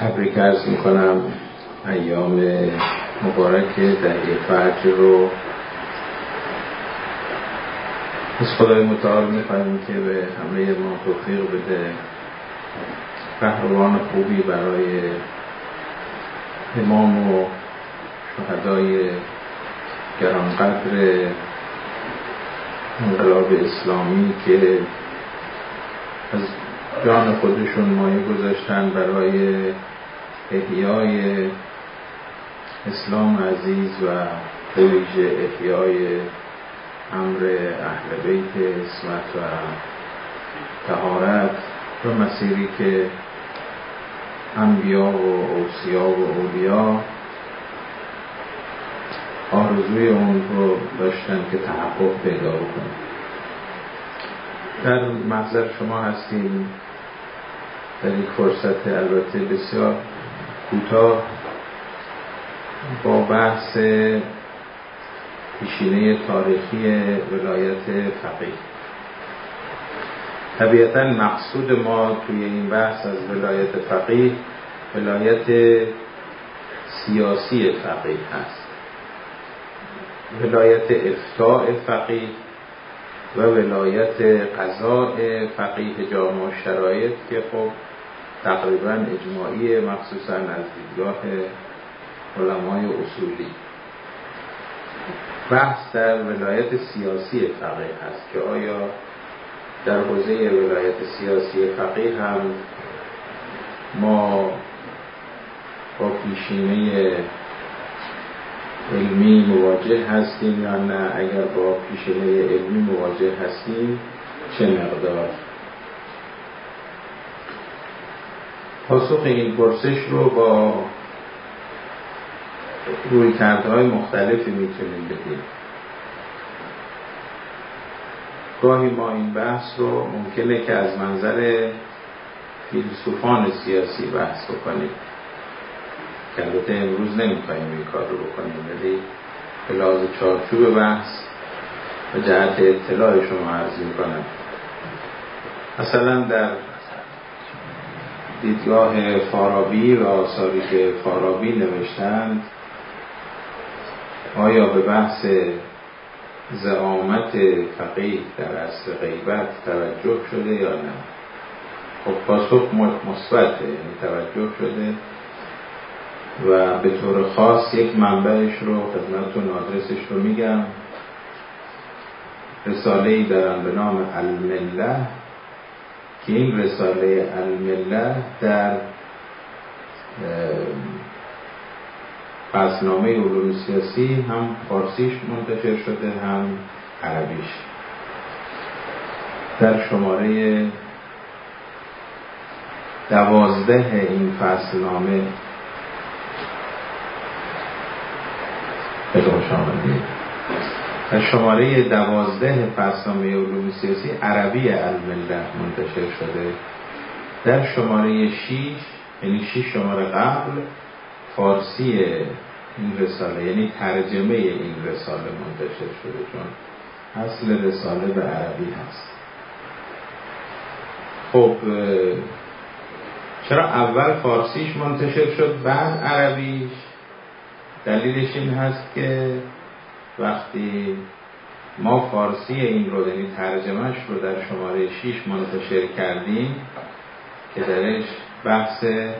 تبریک عرض میکنم. ایام مبارک دهه فجر رو از خدای متعال میخواییم که به همه ما توفیق بده، پهلوان خوبی برای امام و شهدای گرانقدر انقلاب اسلامی که از جان خودشون مایه گذاشتن برای احیای اسلام عزیز و به ویژه احیای امر اهل بیت عصمت و طهارت و مسیری که انبیا و اوصیا و اولیا آرزوی اون رو داشتن که تحقق پیدا بکنه. در محضر شما هستیم در یک فرصت البته بسیار کوتاه با بحث پیشینه تاریخی ولایت فقیه. طبیعتاً مقصود ما توی این بحث از ولایت فقیه ولایت سیاسی فقیه هست، ولایت افتاء فقیه و ولایت قضاء فقیه جامع الشرایط که خب تقریباً اجماعی مخصوصاً از دیدگاه علمای اصولی. بحث در ولایت سیاسی فقیه هست که آیا در حوزه ولایت سیاسی فقیه هم ما با پیشینه علمی مواجه هستیم یا نه؟ اگر با پیشینه علمی مواجه هستیم چه مقدار؟ پاسخ این پرسش رو با رویکردهای مختلفی میتونیم بدیم. گاهی ما این بحث رو ممکنه که از منظر فیلسوفان سیاسی بحث بکنیم که البته امروز نمیخوایم این کار رو بکنیم، ولی به لحاظ چارچوب بحث و جهت اطلاع شما عرض میکنم. مثلا در دیدگاه فارابی و آثاری که فارابی نوشتند آیا به بحث زعامت فقیه در عصر غیبت توجه شده یا نه؟ خب پاسخ مثبته، یعنی توجه شده و به طور خاص یک منبعش رو خدمتتون آدرسش رو میگم. رساله‌ای دارن به نام المله که این رساله المله در فصلنامه علوم سیاسی هم فارسیش منتشر شده هم عربیش. در شماره 12 این فصلنامه در شماره 12 فصلنامه علوم سیاسی عربی المله منتشر شده. در شماره 6 یعنی 6 شماره قبل فارسی این رساله یعنی ترجمه این رساله منتشر شده، چون اصل رساله به عربی هست. خب چرا اول فارسیش منتشر شد بعد عربیش؟ دلیلش این هست که وقتی ما فارسی این رو یعنی ترجمهش رو در شماره 6 منتشر کردیم که درش بحث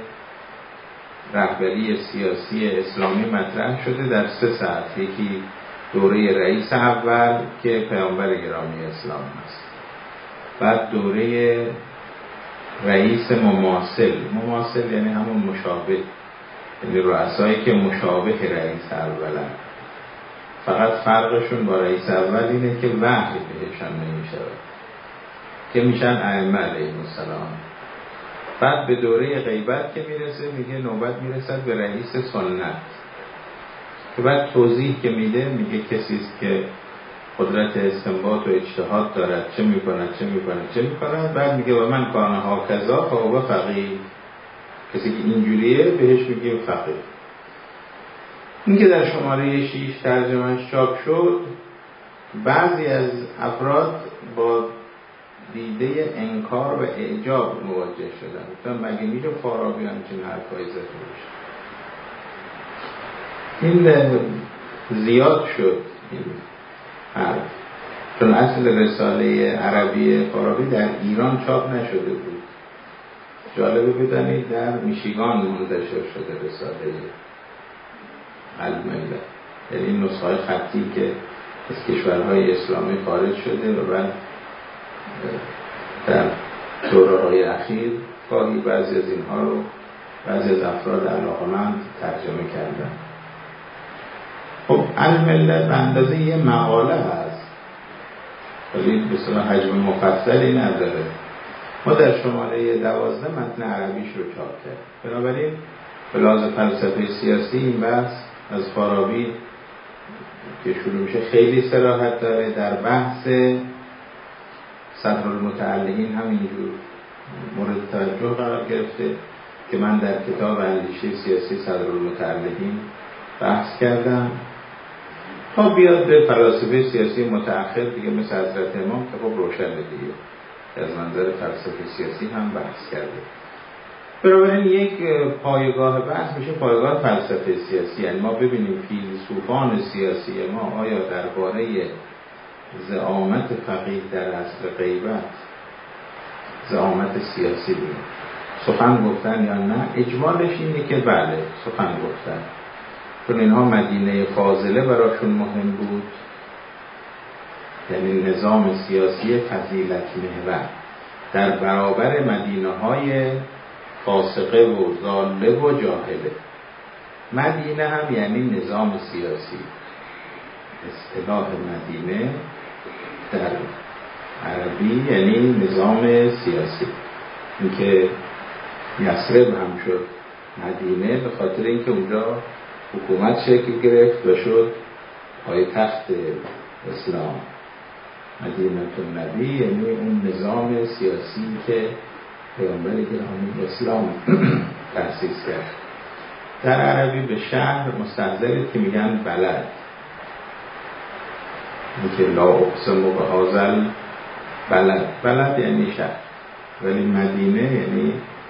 رهبری سیاسی اسلامی مطرح شده در 3 ساعت. یکی دوره رئیس اول که پیامبر گرامی اسلام هست، بعد دوره رئیس مماثل یعنی همون مشابه، یعنی رؤسایی که مشابه رئیس اولن، فقط فرقشون با رئیس اول اینه که وحی بهشان نمیشود که میشن ائمه علیهم السلام. بعد به دوره غیبت که میرسه میگه نوبت میرسد به رئیس سنت که بعد توضیح که میده میگه کسیست که قدرت استنباط و اجتهاد دارد چه میکند. بعد میگه و من کان هاکذا فهو فقیه، کسی که اینجوریه بهش میگه فقیه. این که در شماره 6 ترجمهش چاپ شد، بعضی از افراد با دیده انکار و اعجاب مواجه شدن. گفتم مگه میشه فارابی همچین حرفایی زده باشه؟ این زیاد شد این حرف، چون اصل رساله عربی فارابی در ایران چاپ نشده بود. جالبه بدانید در میشیگان منتشر شده رساله الملت، یعنی این نسخه خطی که از کشورهای اسلامی خارج شده و بعد در دوره‌های اخیر گاهی بعضی از اینها رو بعضی از افراد علاقه‌مند ترجمه کردن. خب الملت به اندازه یه مقاله هست، ولی بسیار حجم مفصلی نداره. ما در شماره 12 متن عربیش رو چاپ کرد. بنابراین به لحاظ فلسفه سیاسی این بحث از فارابی که شروع میشه خیلی صراحت داره. در بحث صدرالمتعلقین همینجور مورد توجه قرار گرفته که من در کتاب اندیشه سیاسی صدرالمتعلقین بحث کردم، تا بیاد به فلاسفه سیاسی متأخر دیگه مثل حضرت امام که خب روشن دیگه از منظر فلسفه سیاسی هم بحث کرده. بنابراین یک پایگاه بحث میشه پایگاه فلسفه سیاسی، یعنی ما ببینیم فیلسوفان سیاسی ما آیا درباره زعامت فقیه در اصل غیبت زعامت سیاسی بود سخن گفتن یا نه. اجمالش اینه که بله سخن گفتن، چون اینها مدینه فاضله براشون مهم بود، یعنی نظام سیاسی فضیلت محور در برابر مدینه های فاسقه و ضاله و جاهله. مدینه هم یعنی نظام سیاسی. اصطلاح مدینه در عربی یعنی نظام سیاسی. اینکه یثرب هم شد مدینه به خاطر اینکه اونجا حکومت شکل گرفت و شد پایتخت اسلام. مدینه النبی یعنی اون نظام سیاسی که پیامبر گرامی اسلام تأسیس کرد. در عربی به شهر مستحضرید که میگن بلد، اینکه لا اقسم به هذا بلد. بلد یعنی شهر، ولی مدینه یعنی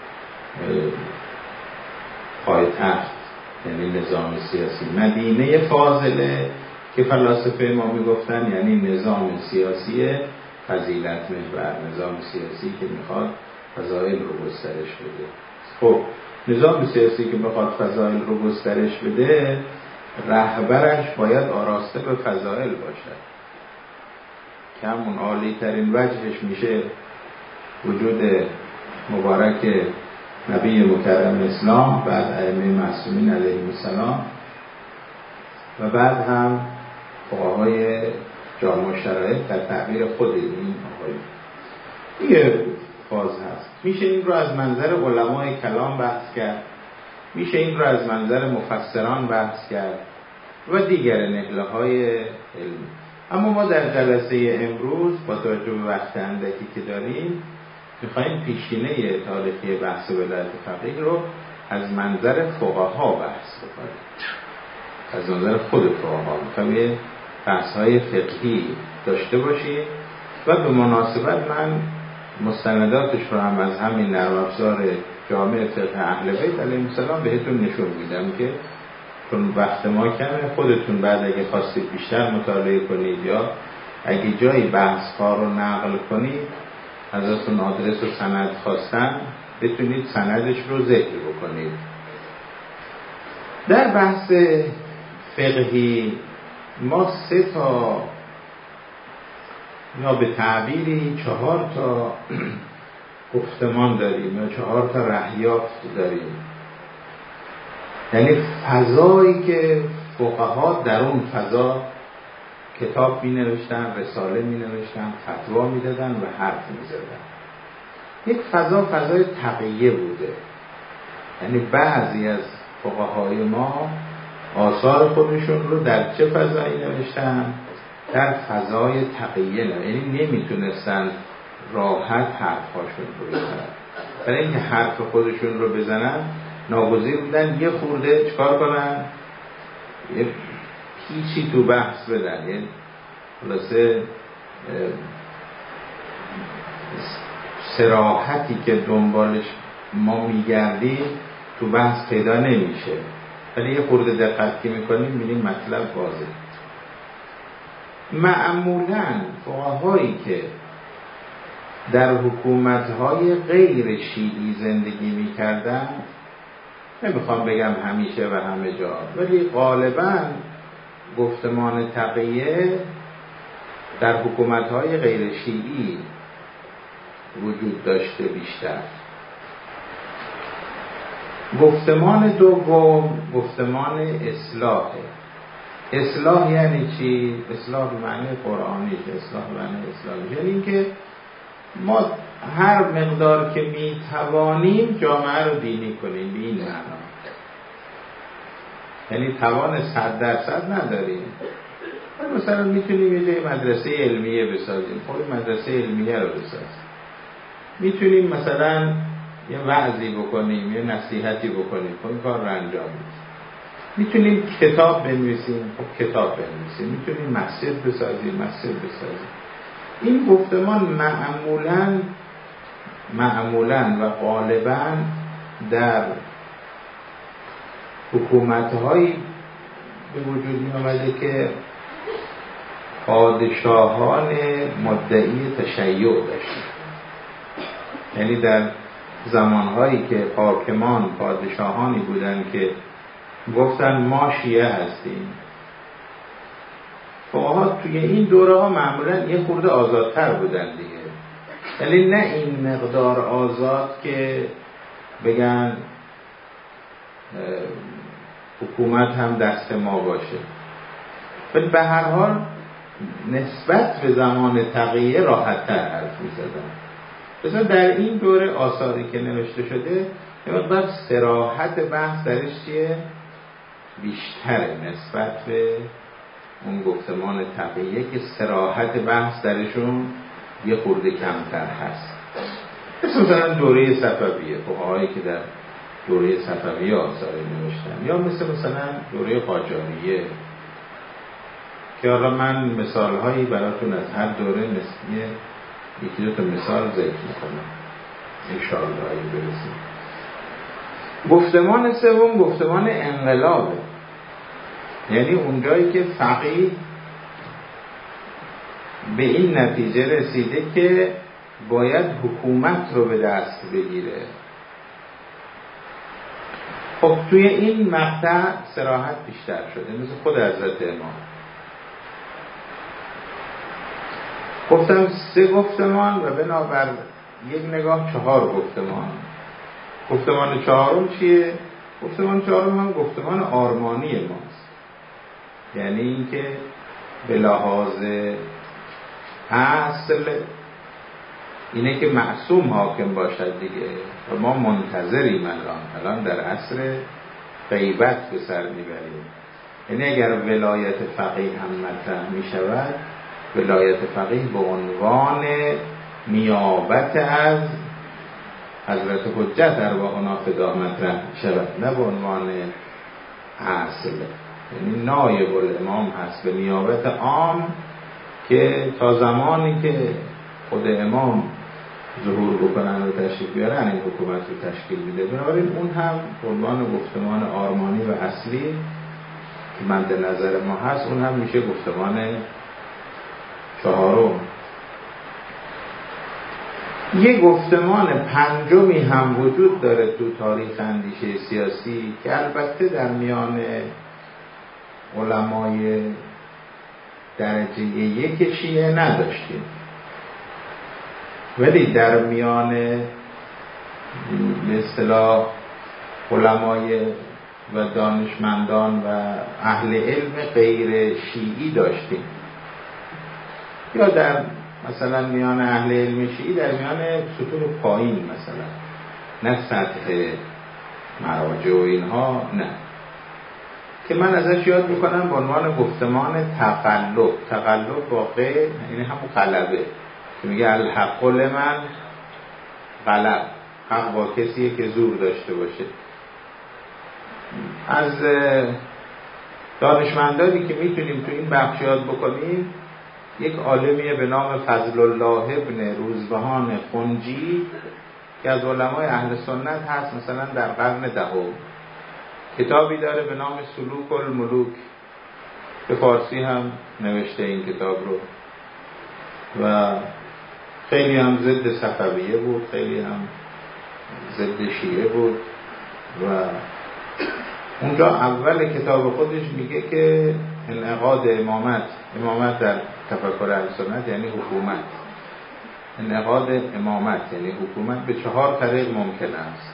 پایتخت، یعنی نظام سیاسی. مدینه فاضله که فلاسفه ما میگفتن یعنی نظام سیاسی فضیلت محور، نظام سیاسی که میخواد فضائل رو گسترش بده. خب نظام سیاسی که بخواد فضائل رو گسترش بده رهبرش باید آراسته به فضائل باشد که همون عالی ترین وجهش میشه وجود مبارک نبی مکرم اسلام، بعد ائمه معصومین علیهم السلام و بعد هم فقهای جامع شرایط در تعبیر خود این آقایون. یه فاز هست. میشه این رو از منظر علمای کلام بحث کرد، میشه این رو از منظر مفسران بحث کرد و دیگر نهله‌های علمی. اما ما در جلسه امروز با توجه به وقت اندکی که داریم میخواییم پیشینه تاریخی بحث ولایت فقیه رو از منظر فقها بحث بکنیم، از منظر خود فقها میخواییم بحث‌های فقهی داشته باشیم و به مناسبت من مستنداتش رو هم از همین نرم افزار جامع فقه اهل بیت علیهم السلام بهتون نشون میدم که چون وقت ما کمه خودتون بعد اگه خواستید بیشتر مطالعه کنید یا اگه جایی بحث ها رو نقل کنید ازتون آدرس و سند خواستن بتونید سندش رو ذکر بکنید. در بحث فقهی ما 3 تا یا به تعبیری 4 تا گفتمان داریم یا 4 تا رهیافت داریم، یعنی فضایی که فقها در اون فضا کتاب می نوشتن، رساله می نوشتن، فتوا می دادن و حرف می زدن. یک فضای تقیه بوده، یعنی بعضی از فقهای ما آثار خودشون رو در چه فضایی نوشتن؟ در فضای تقیه، یعنی نمیتونستن راحت حرفاشون رو بزنن. برای اینکه حرف خودشون رو بزنن ناگزیر بودن یه خورده چکار کنن؟ یه پیچی تو بحث بدن، یه خلاصه صراحتی که دنبالش ما میگردیم تو بحث پیدا نمیشه، ولی یه خورده دقت که میکنیم میبینیم مطلب واضحه. معمولاً فقهایی که در حکومت‌های غیر شیعی زندگی می‌کردن، نمیخوام بگم همیشه و همه جا، ولی غالباً گفتمان تقیه در حکومت‌های غیر شیعی وجود داشته بیشتر. گفتمان دوم گفتمان اصلاحه. اصلاح یعنی چی؟ اصلاح به معنی قرآنی، اصلاح به معنی اسلامی، یعنی اینکه ما هر مقدار که میتوانیم جامعه رو دینی کنیم، به این معنا. یعنی توان 100% نداریم، مثلا میتونیم یه مدرسه علمیه بسازیم، خب مدرسه علمیه رو بسازیم. میتونیم مثلا یه وعظی بکنیم، یه نصیحتی بکنیم، خب این کار رو انجام بدیم. میتونیم کتاب بنویسیم، خب کتاب بنویسیم. میتونیم مسجد بسازیم، مسجد بسازیم. این گفتمان معمولاً و غالباً در حکومت‌هایی به وجود می آمده که پادشاهان مدعی تشیع داشتند. یعنی در زمانهایی که حاکمان پادشاهانی بودند که گفتن ما شیعه هستیم، فقها توی این دوره ها معمولا یه خورده آزادتر بودن دیگه. ولی نه این مقدار آزاد که بگن حکومت هم دست ما باشه، ولی به هر حال نسبت به زمان تقیه راحت‌تر حرف می‌زدن. مثلا در این دوره آثاری که نوشته شده یه مقدار صراحت بحث درش چیه؟ بیشتره نسبت به اون گفتمان تقیه که صراحت بحث درشون یه خورده کمتر هست. مثلا دوره صفویه، فقهایی که در دوره صفویه آثاری نوشتن، یا مثلا دوره قاجاریه، که حالا من مثالهایی براتون از هر دوره یکی دو تا مثال ذکر میکنم انشاءالله اگه برسیم. گفتمان سوم گفتمان انقلابه. یعنی اونجایی که فقیه به این نتیجه رسیده که باید حکومت رو به دست بگیره. خب توی این مقطع صراحت بیشتر شده، مثل خود حضرت امام. گفتم 3 گفتمان و بنابر یک نگاه 4 گفتمان. گفتمان 4 چیه؟ گفتمان 4 هم گفتمان آرمانی ماست. یعنی اینکه به لحاظ اصل اینه که معصوم حاکم باشد دیگه، و ما منتظریم الان در عصر غیبت به سر میبریم. یعنی اگر ولایت فقیه هم مطرح میشود، ولایت فقیه به عنوان نیابت از حضرت حجت ارواحنا فدا مطرح شود، نه به عنوان اصل. یعنی نایب الامام هست به نیابت عام، که تا زمانی که خود امام ظهور بکنن و تشریف بیارن این حکومت رو تشکیل میده. بنابراین اون هم عنوان گفتمان آرمانی و اصلی که مد نظر ما هست، اون هم میشه گفتمان 4. یه گفتمان 5 هم وجود داره تو تاریخ اندیشه سیاسی که البته در میان علمای درجه 1 شیعه نداشتیم، ولی در میان به اصطلاح علمای و دانشمندان و اهل علم غیر شیعی داشتیم، یا در مثلا میان اهل علم شیعی در میان سطور پایین، مثلا نه سطح مراجع و اینها، نه، که من ازش یاد میکنم به عنوان گفتمان تقلب. تقلب واقع یعنی همون غلبه که میگه الحق لمن غلب، حق با کسیه که زور داشته باشه. از دانشمندانی که میتونیم تو این بخش یاد بکنیم یک عالمی به نام فضل الله ابن روزبهان خنجی که از علمای اهل سنت هست، مثلا در قرن دهم کتابی داره به نام سلوک الملوک، به فارسی هم نوشته این کتاب رو و خیلی هم ضد صفویه بود، خیلی هم ضد شیعه بود و اونجا اول کتاب خودش میگه که انعقاد امامت در تفکر اهل سنت یعنی حکومت، انعقاد امامت یعنی حکومت به 4 طریق ممکن است.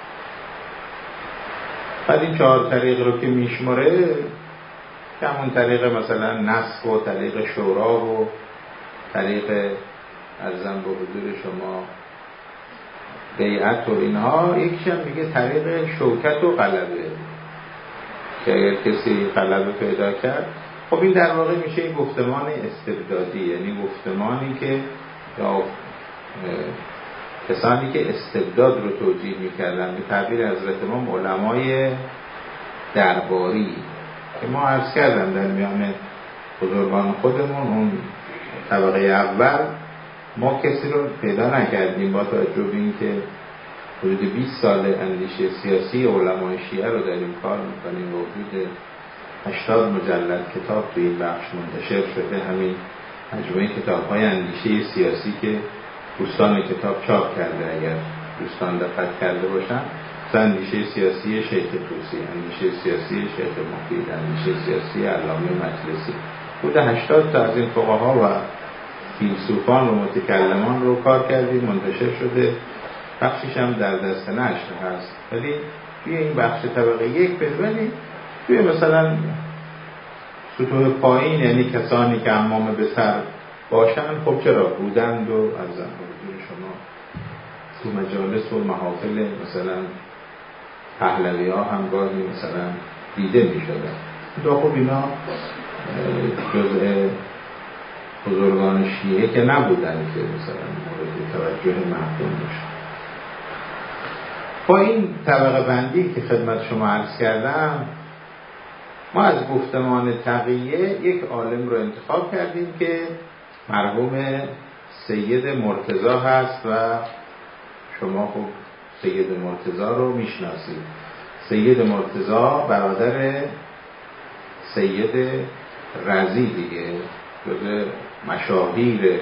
بعد این 4 طریق رو که میشماره که همون طریق مثلا نسخ و طریق شورا و طریق ارزم به حضور شما بیعت و اینها، یکیشم میگه طریق شوکت و غلبه که اگر کسی غلبه پیدا کرد، خب این در واقع میشه یک گفتمان استبدادی، یعنی گفتمانی که یا کسانی که استبداد رو توجیه میکردن به تعبیر حضرت امام علمای درباری که ما عرض کردم در میان بزرگان خودمون اون طبقه اول ما کسی رو پیدا نکردیم با توجه به این که حدود 20 سال اندیشه سیاسی علمای شیعه رو داریم کار میکنیم و حدود 80 مجلد کتاب تو این بخش منتشر شده، همین مجموعه کتاب‌های اندیشه سیاسی که دوستان کتاب چاپ کرده اگر دوستان دقت کرده باشن، اندیشه سیاسی شیخ طوسی، اندیشه سیاسی شیخ مفید، اندیشه سیاسی علامه مجلسی، حدود 80 تا از این فقها و فیلسوفان و متکلمان رو کار کردیم، منتشر شده، بخشش هم در دست نشر هست. ولی توی این بخش طبقه یک ببینید توی مثلا سطوح پایین، یعنی کسانی که عمامه به سر باشن، خب چرا بودند و ارزم به حضور شما تو مجالس و محافل مثلا پهلوی ها هم گاهی مثلا دیده می شدن. خب اینا جزء بزرگان شیعه که نبودن که مثلا مورد توجه مردم باشن. با این طبقه بندی که خدمت شما عرض کردم، ما از گفتمان تقیه یک عالم رو انتخاب کردیم که مرحوم سید مرتضی هست و شما خب سید مرتضی رو میشناسید. سید مرتضی برادر سید رضی دیگه، جزء مشاهیر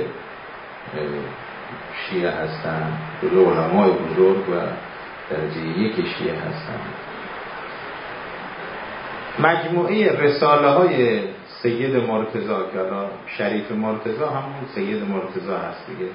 شیعه هستن، جزء علمای بزرگ و درجه یک شیعه هستن. مجموعه رساله های سید مرتضی که الان شریف مرتضی همون سید مرتضی هست دیگه،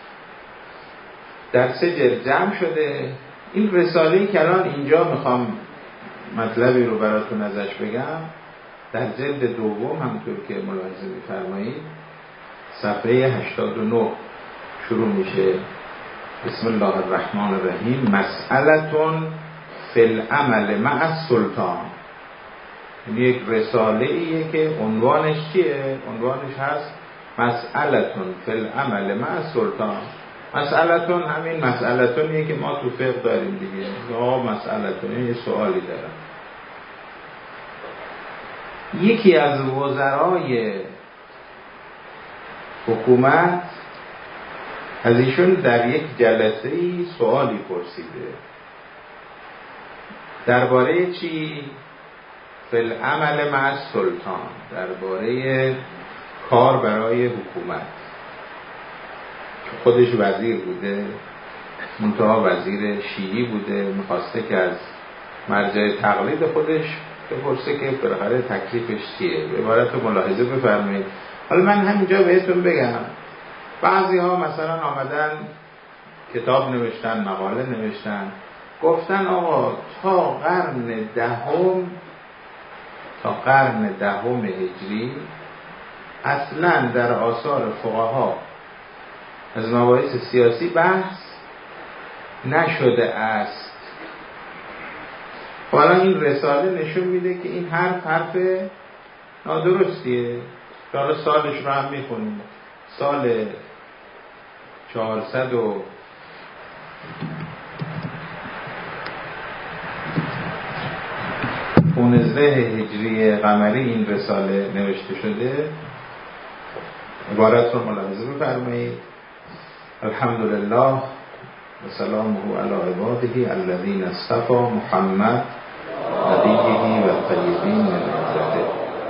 در 3 جلد جمع شده. این رساله‌ای که الان اینجا میخوام مطلبی رو براتون ازش بگم، در جلد دوم همونطور که ملاحظه می‌فرمایید صفحه 89 شروع میشه. بسم الله الرحمن الرحیم. مسئلتون فی العمل مع السلطان. این یک رساله ایه که عنوانش چیه؟ عنوانش هست مسئلتون فی العمل مع السلطان. مسئلتون همین مسئلتونیه که ما تو فقه داریم دیگه. مسئلتون یه سوالی دارم. یکی از وزرای حکومت از ایشون در یک جلسه‌ای سوالی پرسیده. درباره چی؟ فی العمل مع السلطان، درباره کار برای حکومت. خودش وزیر بوده، منتها وزیر شیعی بوده، میخواسته که از مرجع تقلید خودش بپرسه که بالاخره تکلیفش چیه. به عبارت ملاحظه بفرمایید. حالا من همینجا بهتون بگم، بعضی ها مثلا آمدن کتاب نوشتن، مقاله نوشتن، گفتن آقا تا قرن دهم هجری اصلا در آثار فقها از مباحث سیاسی بحث نشده است. حالا این رساله نشون میده که این حرف نادرستیه. حالا سالش رو هم میخونیم، سال 415 هجری قمری این رساله نوشته شده. عبارت رو ملاحظه بفرمایید. الحمدلله و سلامه علی عباده الذین اصطفی محمد نبیه و طیبین من عباده.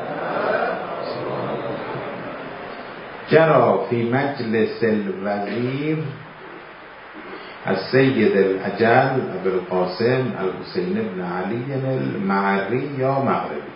جرى فی مجلس الوزیر السید الاجل ابوالقاسم الحسین بن علی المعری یا مغربی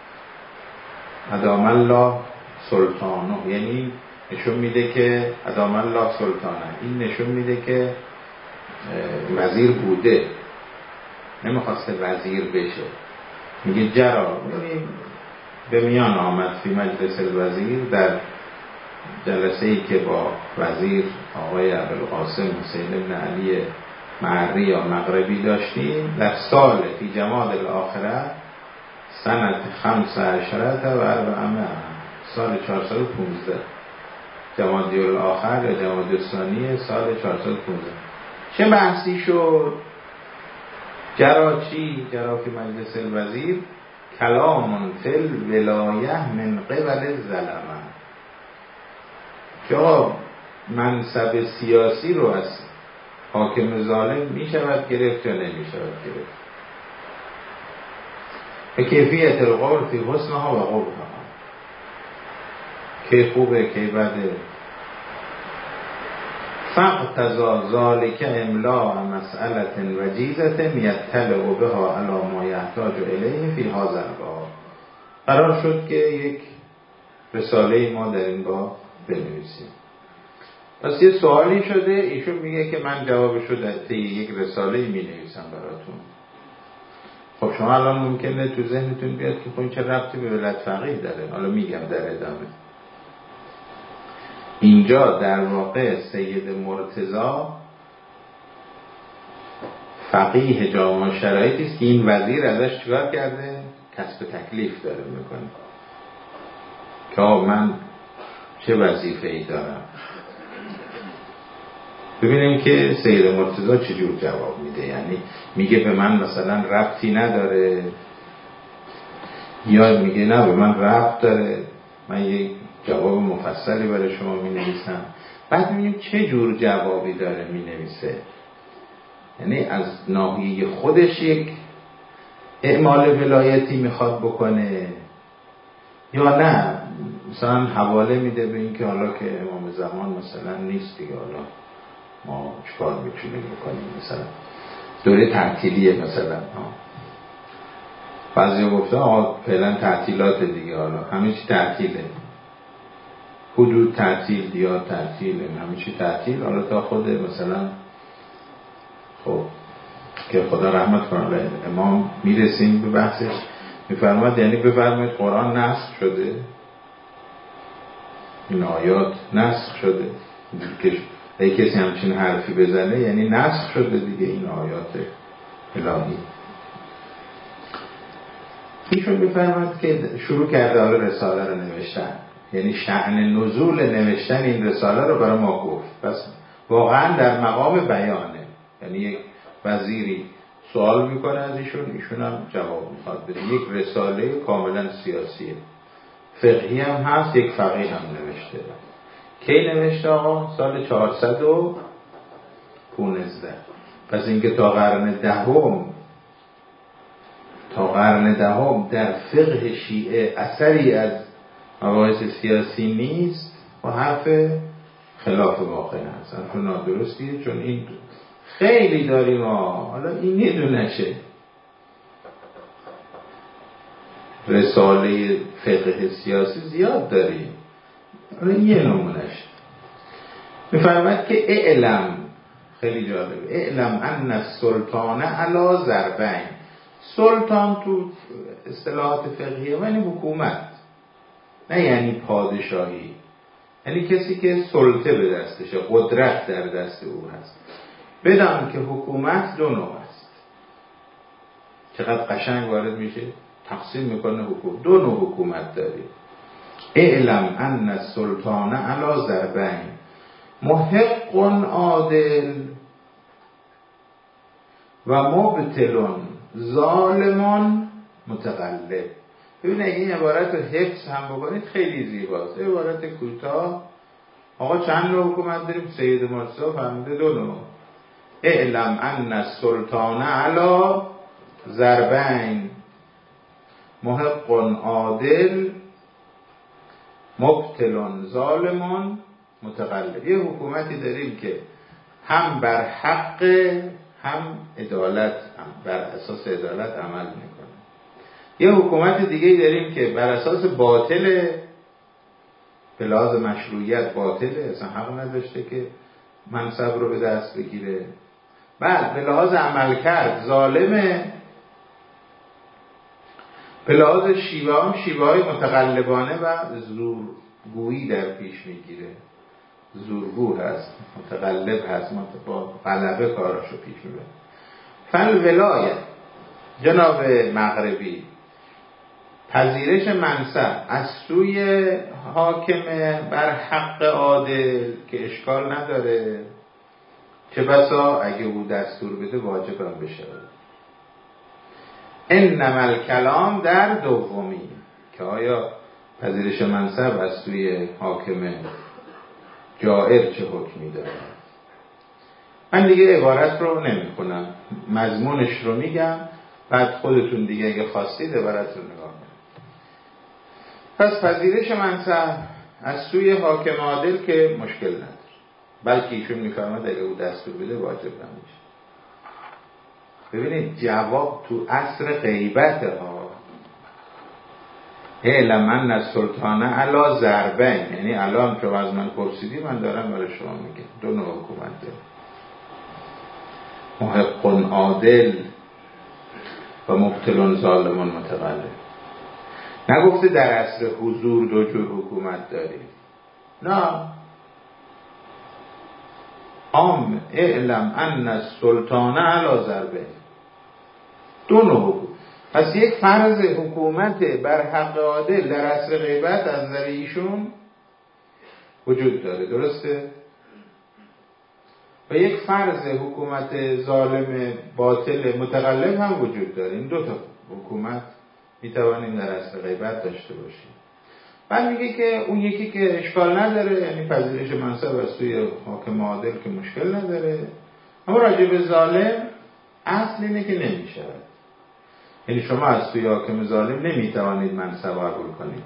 ادام الله سلطانه، یعنی نشون میده که ادام الله سلطانه، این نشون میده که وزیر بوده، نمیخواسته وزیر بشه. میگه جرا، یعنی به میان آمد فی مجلس الوزیر، در جلسه ای که با وزیر آقای ابوالقاسم حسین بن علی معری یا مغربی داشتیم، در سال فی جماد الاخره سنت 15 و 400 سال 415 جمادی الاخر یا جمادی الثانی سال 415. چه بحثی شد؟ جرا چی؟ جرا فی مجلس الوزیر کلام فی الولایه من قبل الظلمه، که منصب سیاسی رو از حاکم ظالم می شود گرفت یا نمی شود گرفت، به کیفیت القول فی حسنها و قبحها، که خوبه که بده. فاقتضى ذلك املاء مسألة وجیزة یطلع بها علی ما یحتاج الیه فی هذا الباب. قرار شد که یک رساله ما در این باب بنویسیم. پس یه سوالی شده، ایشون میگه که من جوابشو در طی یک رساله می نویسم براتون. خب شما الان ممکنه تو ذهنتون بیاد که این چه ربطی به ولایت فقیه داره. حالا میگم در ادامه. اینجا در واقع سید مرتضی فقیه جامعه شرایطی است که این وزیر ازش چیکار کرده؟ کسب تکلیف داره میکنه که من چه وظیفه‌ای دارم. ببینیم که سید مرتضی چجور جواب میده. یعنی میگه به من مثلا ربطی نداره، یا میگه نه به من ربط داره، من یک جواب مفصلی برای شما می نویسم. بعد میبینیم چه جور جوابی داره می نویسه. یعنی از ناحیه خودش یک اعمال ولایتی میخواد بکنه، یا نه مثلا حواله میده به این که حالا که امام زمان مثلا نیست دیگه، حالا ما چکار میتونیم بکنیم، مثلا دوره تعطیلیه مثلا. بعضی گفته فعلا تعطیلات دیگه، حالا همه چی تعطیله، حدود تعطیل، دیار تعطیل، همه چی تعطیل، حالا تا خود مثلا خب که خدا رحمت کنه امام میرسیم به بحثش، میفرماد یعنی بفرمایید قرآن نسخ شده، این آیات نسخ شده، اگه کسی همچین حرفی بزنه یعنی نسخ شده دیگه این آیات الهی. ایشون بفرماد که شروع کرده حالا رساله رو نوشتن، یعنی شأن نزول نوشتن این رساله رو برای ما گفت. پس واقعا در مقام بیانه، یعنی یک وزیری سوال میکنه از ایشون هم جواب میخواد بده. یک رساله کاملا سیاسیه، فقهی هم هست، یک فقیه هم نوشته. کی نوشته آقا؟ سال 415. پس اینکه تا قرن دهم در فقه شیعه اثری از مباحث سیاسی نیست و حرف خلاف واقع هست، حرف نادرستیه. چون این خیلی داریم حالا این یه دونشه رساله فقه سیاسی زیاد داریم، حالا این یه نمونش. میفرماید که اعلم، خیلی جالبه، اعلم ان السلطان علی ضربین. سلطان تو اصطلاحات فقهیه یعنی حکومت، نه یعنی پادشاهی، یعنی کسی که سلطه به دستشه، قدرت در دست او هست. بدان که حکومت دو نوع است. چقدر قشنگ وارد میشه، تقسیم میکنه حکومت. دو نوع حکومت داری. اعلم ان السلطان علی ضربین محق عادل و مبطل ظالمان متغلب. ببینید این عبارت رو حفظ هم بکنید خیلی زیباست. عبارت کوتاه آقا چند نوع حکومت داریم؟ سید مرتضی فرموده 2 نوع. اعلم ان السلطان علی ضربین محق عادل مبتل ظالم متقلب. یه حکومتی داریم که هم بر حق هم عدالت، هم بر اساس عدالت عمل میکنه. یه حکومت دیگه داریم که بر اساس باطل، به لحاظ مشروعیت باطله، اصلا حق نداشته که منصب رو به دست بگیره. بعد به لحاظ عمل کرد ظالمه، به لحاظ شیوه های متقلبانه و زورگویی در پیش میگیره. زورگو هست، متقلب هست، با غلبه کاراشو پیش میبره. فالولایت جناب مغربی، پذیرش منصب از سوی حاکم بر حق عادل که اشکال نداره، چه بسا اگه او دستور بده واجب هم بشه. انما الکلام در دومی که آیا پذیرش منصب از سوی حاکم جائر چه حکمی داره. من دیگه عبارت رو نمی کنم، مضمونش رو میگم، بعد خودتون دیگه اگه خواستید عبارت رو نگاه کنید. پس پذیرش منصب از سوی حاکم عادل که مشکل نداره، بلکه ایشون میفرماد اگه او دستور بده واجب نمیشه. ببینید جواب تو عصر غیبت ها، اعلم ان السلطان علی ضربین، یعنی الان که از من پرسیدی من دارم برای شما میگم 2 نوع حکومت داره، محق عادل و مبتل ظالم متقلب. نگفته در عصر حضور 2 جور حکومت داریم، نه، عام اعلم ان السلطان علی ضربین، 2 نوع حکومت. پس یک فرض حکومت بر حق عادل در عصر غیبت از نظر ایشون وجود داره، درسته؟ و یک فرض حکومت ظالم باطل متقلب هم وجود داره. این 2 تا حکومت میتوانیم در عصر غیبت داشته باشیم. بعد میگه که اون یکی که اشکال نداره، یعنی پذیرش منصب از سوی حاکم عادل که مشکل نداره، اما راجع به ظالم اصل اینه که نمیشود. یعنی شما از سوی حاکم ظالم نمیتوانید منصب قبول کنید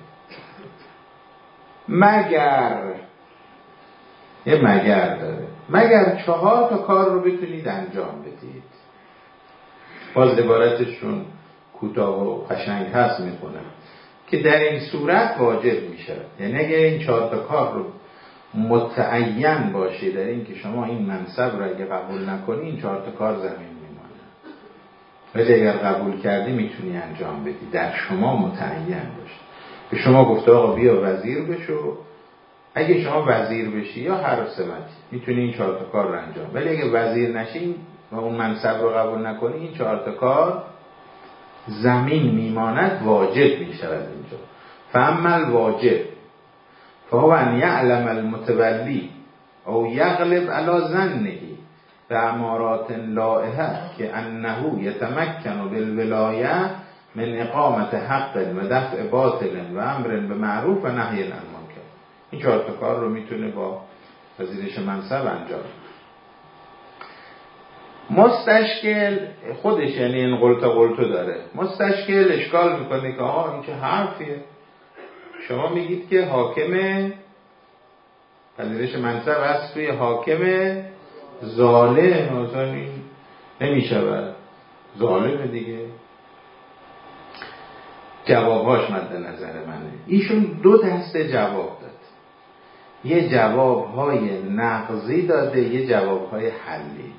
مگر داره، مگر 4 تا کار رو بتونید انجام بدید. باز عبارتشون کوتاه و قشنگ هست، میخونم که در این صورت واجب میشه. یعنی اگر این 4 تا کار رو متعین باشه در این که شما این منصب رو اگه قبول نکنی این 4 تا کار زمین میمونه، ولی اگر قبول کردی میتونی انجام بدی، در شما متعین باشه. به شما گفته آقا بیا وزیر بشو، اگه شما وزیر بشی یا هر سمتی میتونی این 4 تا کار رو انجام، ولی اگه وزیر نشی و اون منصب رو قبول نکنی این 4 تا کار زمین میماند، واجب میشود اینجا. فاما الواجب فهو ان یعلم المتولی او یغلب علی ظنه بامارات لائحه که انه یتمکن بالولایه من اقامت حق و دفع باطل و امر بمعروف و نهی عن المنکر. این 4 تا کار رو میتونه با پذیرش منصب انجام. مستشکل خودش یعنی این قلتو داره، مستشکل اشکال میکنه که آها این چه حرفیه، شما میگید که حاکم پذیرش منصب از توی حاکم ظالم، مثلا این نمیشود، ظالم دیگه. جوابهاش مد نظر منه. ایشون 2 دسته جواب داد، یه جوابهای نقضی داده، یه جوابهای حلی.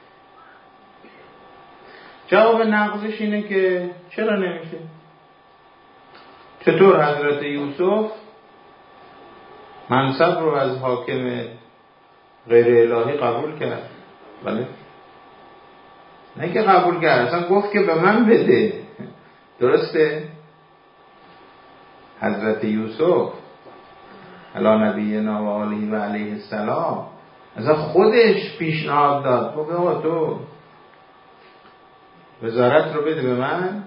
جواب نقضش اینه که چرا نمیشه؟ چطور حضرت یوسف منصب رو از حاکم غیر الهی قبول کرد؟ بله، نه که قبول کرد، اصلا گفت که به من بده، درسته؟ حضرت یوسف علی نبینا و آله و علیه السلام اصلا خودش پیشنهاد داد، گفت آقا تو وزارت رو بده به من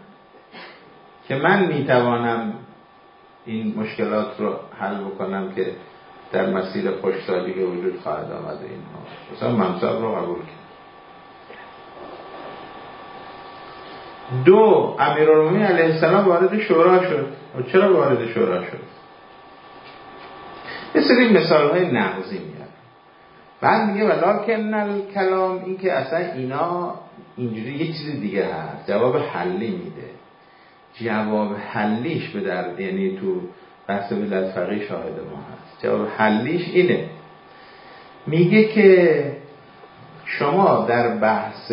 که من میتوانم این مشکلات رو حل بکنم که در مسیر خوشسالی به وجود خواهد آمد. اینها مثلا منصب رو قبول کرد. 2 امیرالمومنین علیه السلام وارد شورا شد. و چرا وارد شورا شد؟ یه سری مثال‌های نقضی میاد. بعد میگه ولکن الکلام، این که اصلا اینا اینجوری یه چیز دیگه هست. جواب حلی میده. جواب حلیش به درد، یعنی تو بحث ملت فقیه شاهد ما هست. جواب حلیش اینه، میگه که شما در بحث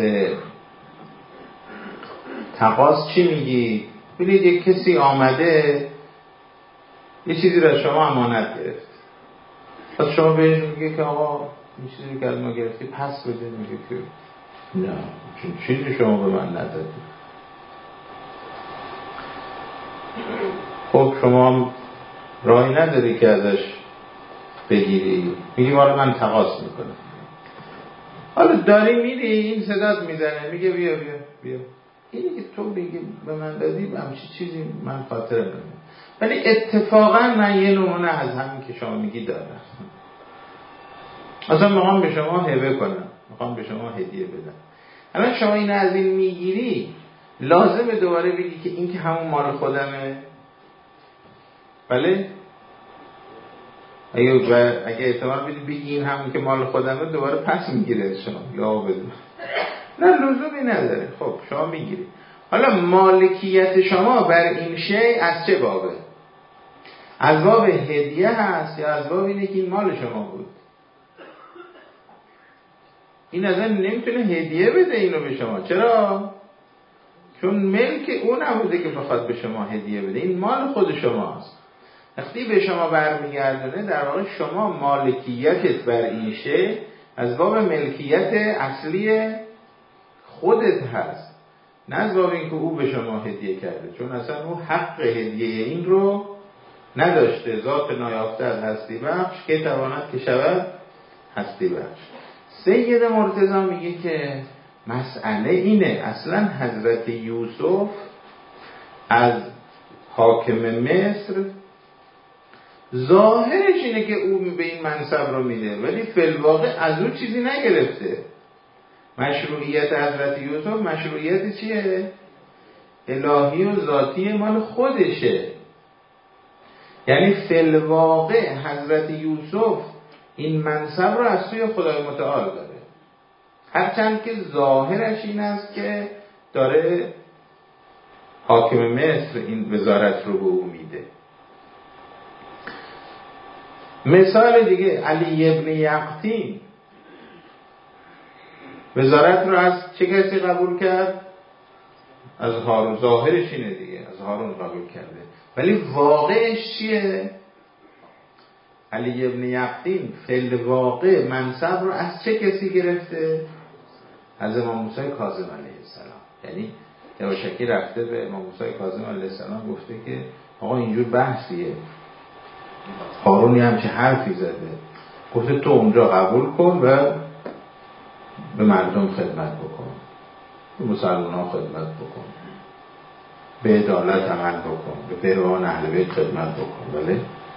تقاص چی میگی؟ ببینید یک کسی آمده یه چیزی را شما امانت گرفت، پس شما بهش میگه که آقا این چیزی که از ما گرفتی پس بده. میگه که نه، چون چیزی شما به من ندادی. خب شما راهی نداری که ازش بگیری، میگی حالا من تقاص میکنم. حالا داری میری، این صدات میزنه، میگه بیا بیا بیا، اینی که تو میگی به من دادی به همچی چیزی من خاطرم نمیاد، ولی اتفاقا من یه نمونه از همین که شما میگی دادم. اصلا میخوام به شما هبه کنم، میخوام به شما هدیه بدم. الان شما این از این میگیری، لازمه دوباره بگی که این که همون مال خودمه؟ بله؟ اگه احتمال بدی بگی این همون که مال خودمه، دوباره پس میگیره شما یا بدون. نه لزومی نداره. خب شما میگیری. حالا مالکیت شما بر این شی از چه بابه؟ از باب هدیه هست یا از باب اینه که این مال شما بود؟ این اصلا نمیتونه هدیه بده اینو به شما. چرا؟ چون ملک اون نبوده که بخواد به شما هدیه بده، این مال خود شماست. وقتی به شما برمیگردونه، در واقع شما مالکیتت بر این شی از باب ملکیت اصلی خودت هست، نه از باب اینکه او به شما هدیه کرده، چون اصلا او حق هدیه این رو نداشته. ذات نایافته از هستی بخش که تواند که شود هستی بخش. سید مرتضی میگه که مسئله اینه، اصلا حضرت یوسف از حاکم مصر ظاهرش اینه که او به این منصب رو میده، ولی فی الواقع از او چیزی نگرفته. مشروعیت حضرت یوسف مشروعیت چیه؟ الهی و ذاتی مال خودشه. یعنی فی الواقع حضرت یوسف این منصب رو از سوی خدای متعال داره، هرچند که ظاهرش این است که داره حاکم مصر این وزارت رو به او میده. مثال دیگه، علی ابن یقطین وزارت رو از چه کسی قبول کرد؟ از هارون. ظاهرش اینه دیگه، از هارون قبول کرده، ولی واقعش چیه؟ علی ابن یقطین فی الواقع منصب رو از چه کسی گرفته؟ از امام موسی کاظم علیه السلام. یعنی یواشکی رفته به امام موسی کاظم علیه السلام گفته که آقا اینجور بحثیه، هارون همچه حرفی زده، گفته تو اونجا قبول کن و به مردم خدمت بکن، به مسلمان ها خدمت بکن، به عدالت عمل بکن، به پیروان اهل بیت خدمت بکن. بله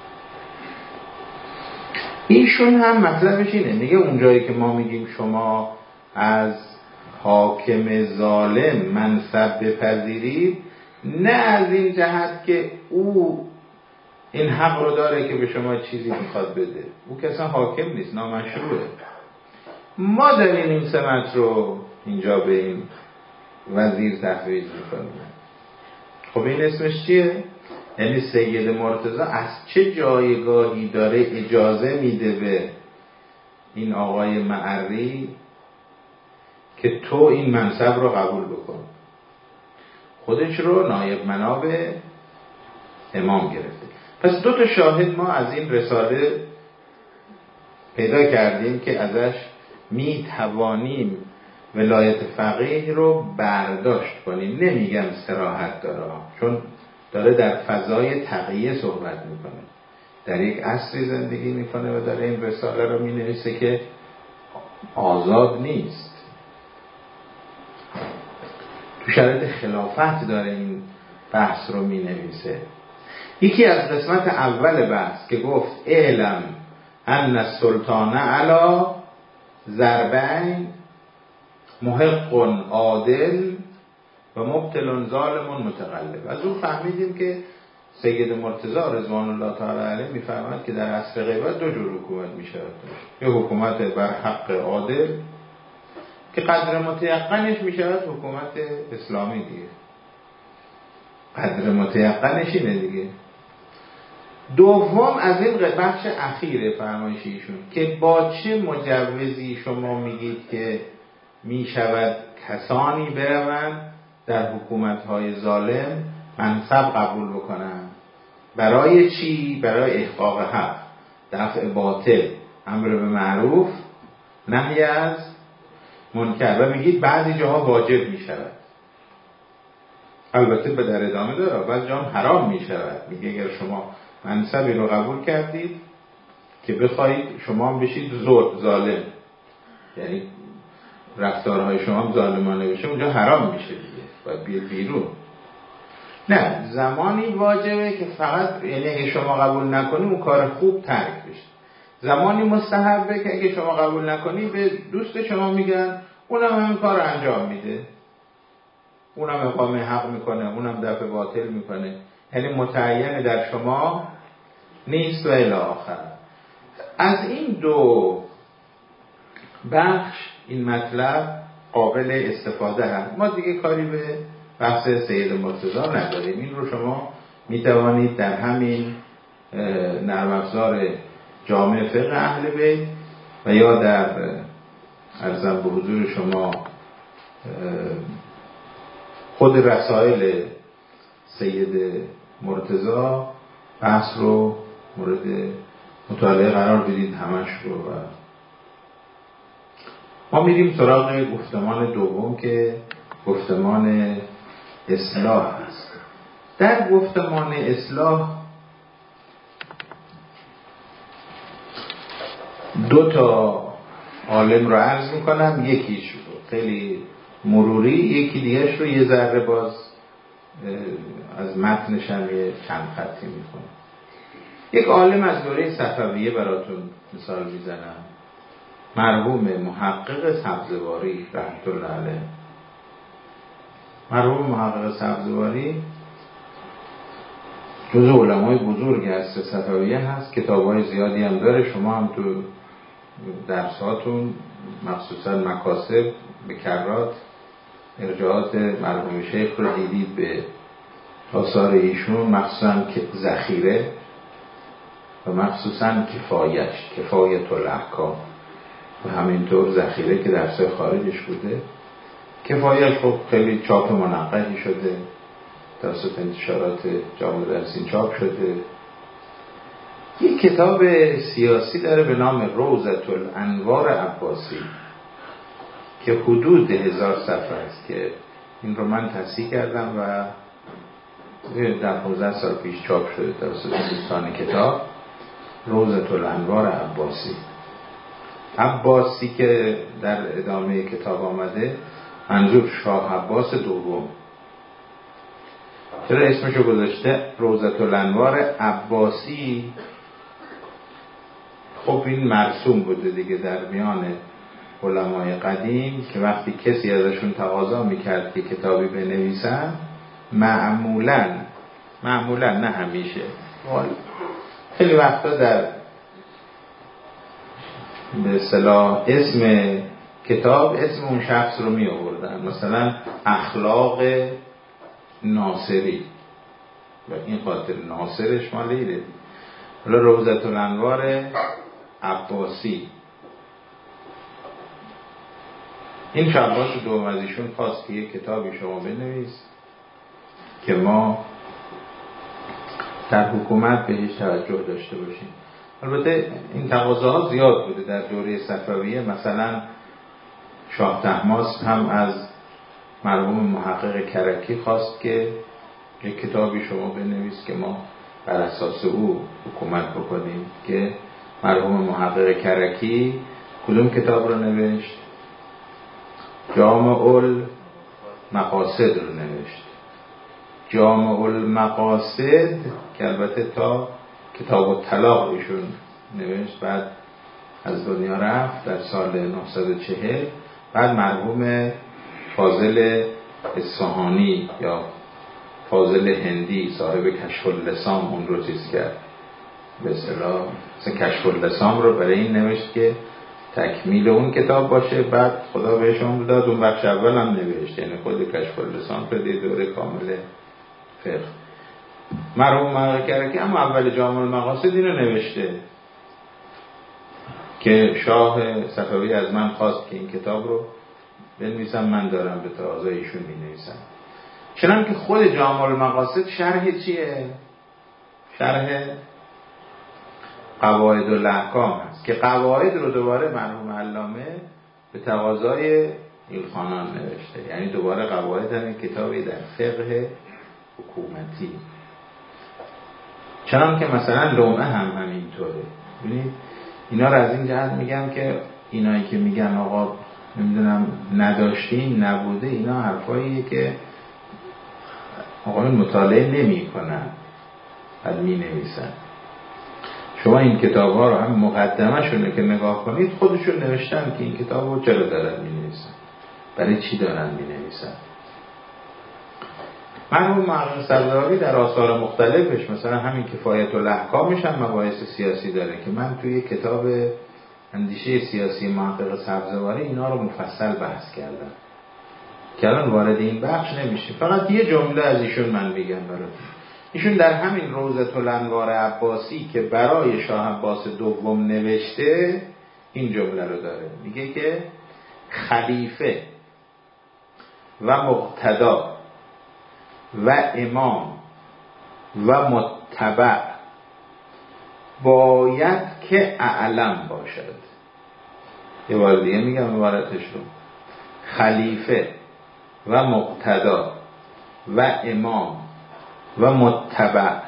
ایشون هم مطلبش اینه، میگه اونجایی که ما میگیم شما از حاکم ظالم منصب بپذیرید، نه از این جهت که او این حق رو داره که به شما چیزی میخواد بده، او که اصلا حاکم نیست، نامشروعه. ما داریم این سمت رو اینجا به این وزیر تحویل میکنیم. خب این اسمش چیه؟ یعنی سید مرتضی از چه جایگاهی داره اجازه میده به این آقای معری که تو این منصب رو قبول بکن؟ خودش رو نایب مناب امام گرفته. پس 2 تا شاهد ما از این رساله پیدا کردیم که ازش می توانیم ولایت فقیه رو برداشت کنیم. نمیگم صراحت داره، چون داره در فضای تقیه صحبت میکنه، در یک عصری زندگی میکنه و داره این رساله رو مینویسه که آزاد نیست، تو شرایط خلافت داره این بحث رو مینویسه. یکی از قسمت اول بحث که گفت اعلم ان السلطان علی ضربین محق عادل و مبتل ظالم متغلب. از اون فهمیدیم که سید مرتضی رضوان الله تعالی علیه میفرماید که در عصر غیبت دو جور حکومت میشود. یه حکومت بر حق عادل که قدر متیقنش میشود حکومت اسلامی دیگه. قدر متیقنش اینه دیگه. دوم از این بخش اخیر فرمایش ایشون که با چه مجوزی شما میگید که میشود کسانی بروند در حکومت‌های ظالم منصب قبول بکنن؟ برای چی؟ برای احقاق حق، دفع باطل، امر به معروف، نهی از منکر. و میگید بعضی جاها واجب میشود، البته به در ادامه داره، بعضی جاها حرام میشود. میگه اگر شما منصبی رو قبول کردید که بخواید شما هم بشید ظالم، یعنی رفتارهای شما هم ظالمانه بشه، اونجا حرام میشه دیگه، باید بیاد بیرون. نه، زمانی واجبه که فقط، یعنی اگه شما قبول نکنی اون کار خوب ترک بشه. زمانی مستحبه که اگه شما قبول نکنی به دوست شما میگن، اونم همین کار رو انجام میده، اونم اقامه حق میکنه، اونم دفع باطل میکنه، یعنی متعین در شما نیست و الی آخر. از این دو بخش این مطلب قابل استفاده هست. ما دیگه کاری به بحث سید مرتضی نداریم. این رو شما میتوانید در همین نرم افزار جامع فقه اهل بیت و یا در عرضم به حضور شما خود رسائل سید مرتضی بحث رو مورد مطالعه قرار بدید همش رو. و ما میریم سراغ گفتمان دوم که گفتمان اصلاح است. در گفتمان اصلاح دو تا عالم رو عرض میکنم، یکیش رو خیلی مروری، یکی دیگهش رو یه ذره باز از متنش هم یه چند خطی میکنم. یک عالم از دوره صفویه براتون مثال میزنم، مرحوم محقق سبزواری رحمت الله علیه. مرحوم محقق سبزواری جزو علمای بزرگ عصر صفویه هست، کتاب‌های زیادی هم داره. شما هم تو درساتون مخصوصا مکاسب به کرات ارجاعات مرحوم شیخ رو دیدید به آثار ایشون، مخصوصا ذخیره و مخصوصا کفایت الاحکام و همینطور ذخیره که درسای خارجش بوده. کفایت خب خیلی چاپ منقحی شده، توسط انتشارات جامع درسین چاپ شده. یک کتاب سیاسی داره به نام روضة الانوار عباسی که حدود 1000 صفحه است که این رو من تصحیح کردم و در 15 سال پیش چاپ شده توسط دوستان کتاب. روضة الانوار عباسی که در ادامه کتاب آمده منظور شاه عباس دوم. چرا اسمشو گذاشته روضة الانوار عباسی؟ خب این مرسوم بوده دیگه در میان علمای قدیم که وقتی کسی ازشون تقاضا میکرد که کتابی بنویسن، معمولا نه همیشه، خیلی وقتا در به اصطلاح اسم کتاب اسم اون شخص رو می آوردن، مثلا اخلاق ناصری و این خاطر ناصرش مال ایده. حالا روضة الانوار عباسی، این شعباس دوم از ایشون خواست که یک کتابی شما بنویس که ما در حکومت بهش توجه داشته باشیم. البته این تقاضاها زیاد بوده در دوره صفویه. مثلا شاه طهماسب هم از مرحوم محقق کرکی خواست که یک کتابی شما بنویس که ما بر اساس او حکومت بکنیم، که مرحوم محقق کرکی کدوم کتاب رو نوشت؟ جامع المقاصد رو نوشت. جامع المقاصد که البته تا کتاب الطلاق ایشون نوشت، بعد از دنیا رفت در سال 940. بعد مرحوم فاضل اصفهانی یا فاضل هندی صاحب کشف اللسان اون رو چیز کرد، به اصطلاح کشف اللسان رو برای این نوشت که تکمیل اون کتاب باشه. بعد خدا بهش عمر داد، اون بخش اول هم نوشت، یعنی خود کشف اللسان به دوره کامل فقه. مرحوم محقق کرکی هم اول جامع المقاصد اینو نوشته که شاه صفوی از من خواست که این کتاب رو بنویسم، من دارم به تقاضای ایشون می‌نویسم. چنانکه خود جامع المقاصد شرح چیه؟ شرح قواعد الاحکام هست که قواعد رو دوباره مرحوم علامه به تقاضای ایلخانان نوشته، یعنی دوباره قواعد هم کتابی در فقه حکومتی. چنانکه مثلا لمعه هم همینطوره. ببینید اینا رو از این جهت میگم که اینایی که میگن آقا نمیدونم نداشتیم نبوده، اینا حرفاییه که آقایون مطالعه نمی کنن، بعد می نویسن. شما این کتاب ها رو هم مقدمه شونه که نگاه کنید، خودشون نوشتن که این کتاب رو چرا دارن می نویسن، برای چی دارن می نویسن. مرحوم محقق سرداری در آثار مختلفش، مثلا همین کفایت الاحکامش هم مباحث سیاسی داره که من توی کتاب اندیشه سیاسی محقق سبزواری اینا رو مفصل بحث کردم که الان وارد این بخش نمیشه. فقط یه جمله از ایشون من بگم براتون. ایشون در همین روضة الانوار عباسی که برای شاه عباس دوم نوشته این جمله رو داره، میگه که خلیفه و مقتدا و امام و متبع باید که اعلم باشد. یه بار دیگه میگم عبارتش رو. خلیفه و مقتدا و امام و متبع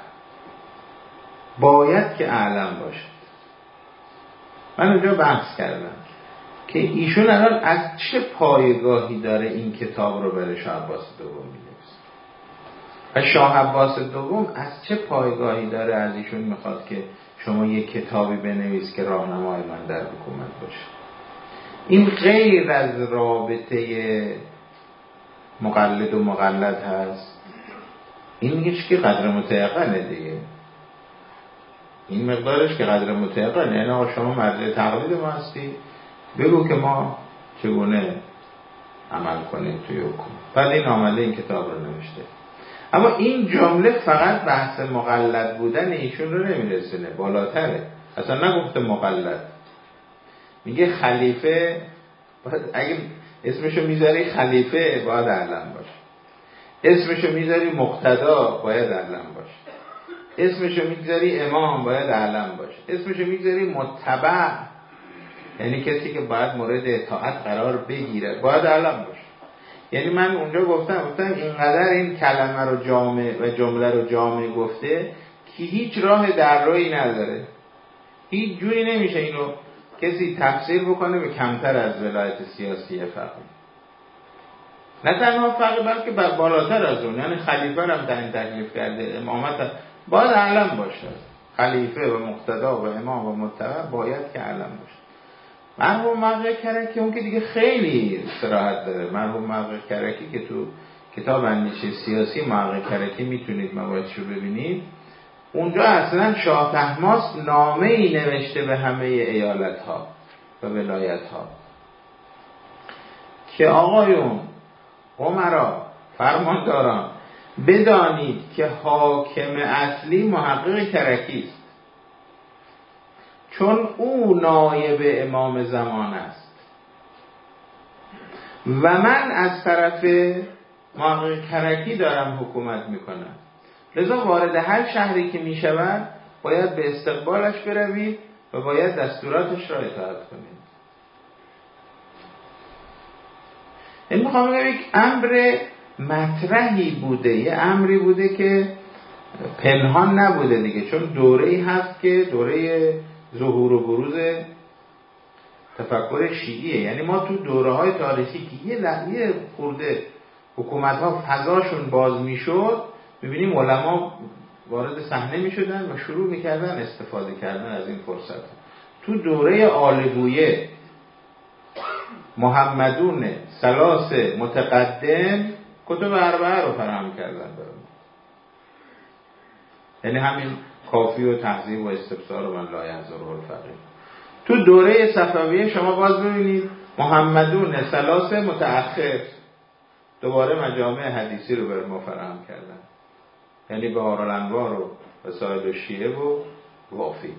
باید که اعلم باشد. من اونجا بحث کردم که ایشون الان از چه پایگاهی داره این کتاب رو برای شاه عباس دوم می‌نویسه و شاه عباس دوم از چه پایگاهی داره از ایشون میخواد که شما یک کتابی بنویس که راهنمای من در حکومت باشه. این غیر از رابطه مقلد و مقلد هست. این میگه که قدر متيقنه دیگه، این مقدارش که قدر متيقنه، یعنی آقا شما مرجع تقلید ما هستی، بگو که ما چگونه عمل کنیم توی حکومت. بعد این آمده این کتاب رو نوشته. اما این جمله فقط بحث مقلد بودن ایشون رو نمیرسونه، بالاتره. اصلا نگفته مقلد، میگه خلیفه اگه اسمشو میذاری خلیفه باید اعلم باشه، اسمشو میذاری مقتدا باید اعلم باشه، اسمشو میذاری امام باید اعلم باشه، اسمشو میذاری متبع یعنی کسی که باید مورد اطاعت قرار بگیره باید اعلم باشه. یعنی من اونجا گفتم اینقدر این کلمه رو جامع و جمله رو جامع گفته که هیچ راه در روی نداره، هیچ جوری نمیشه اینو کسی تفسیر بکنه به کمتر از ولایت سیاسی فقیه. نه تنها فقیه بلکه بالاتر از اون، یعنی خلیفه هم تعیین تکلیف کرده، امامت باید اعلم باشه، خلیفه و مقتدا و امام و متبع باید که اعلم باشه. مرحوم محقق کرکی اون که دیگه خیلی صراحت داره. مرحوم محقق کرکی که تو کتاب اندیشه سیاسی محقق کرکی میتونید مباحثشو ببینید، اونجا اصلا شاه طهماسب نامه‌ای نوشته به همه ایالت‌ها و ولایت‌ها که آقایون امرا فرمانداران بدانید که حاکم اصلی محقق کرکی است، چون او نایب امام زمان است و من از طرف محقق کرکی دارم حکومت میکنم. لذا وارد هر شهری که میشود باید به استقبالش بروید و باید دستوراتش را اطاعت کنید. این میخوام بگم یک امر مطرحی بوده، یه امری بوده که پنهان نبوده دیگه، چون دوره‌ای هست که دوره ظهور و بروز تفکر شیعیه. یعنی ما تو دوره‌های تاریخی که یه خورده حکومت‌ها فضاشون باز میشد، می‌بینیم علما وارد صحنه میشدن و شروع میکردن استفاده کردن از این فرصت. تو دوره آل بویه محمدون ثلاث متقدم کتب اربعه رو فراهم کردن برام. یعنی همین کافی و تهذیب و استفسار و من لا یحضره الفقیه. تو دوره صفویه شما باز ببینید محمدون ثلاث متأخر دوباره مجامع حدیثی رو بر ما فراهم کردن، یعنی بهارالانوار و وسائل شیعه و وافی.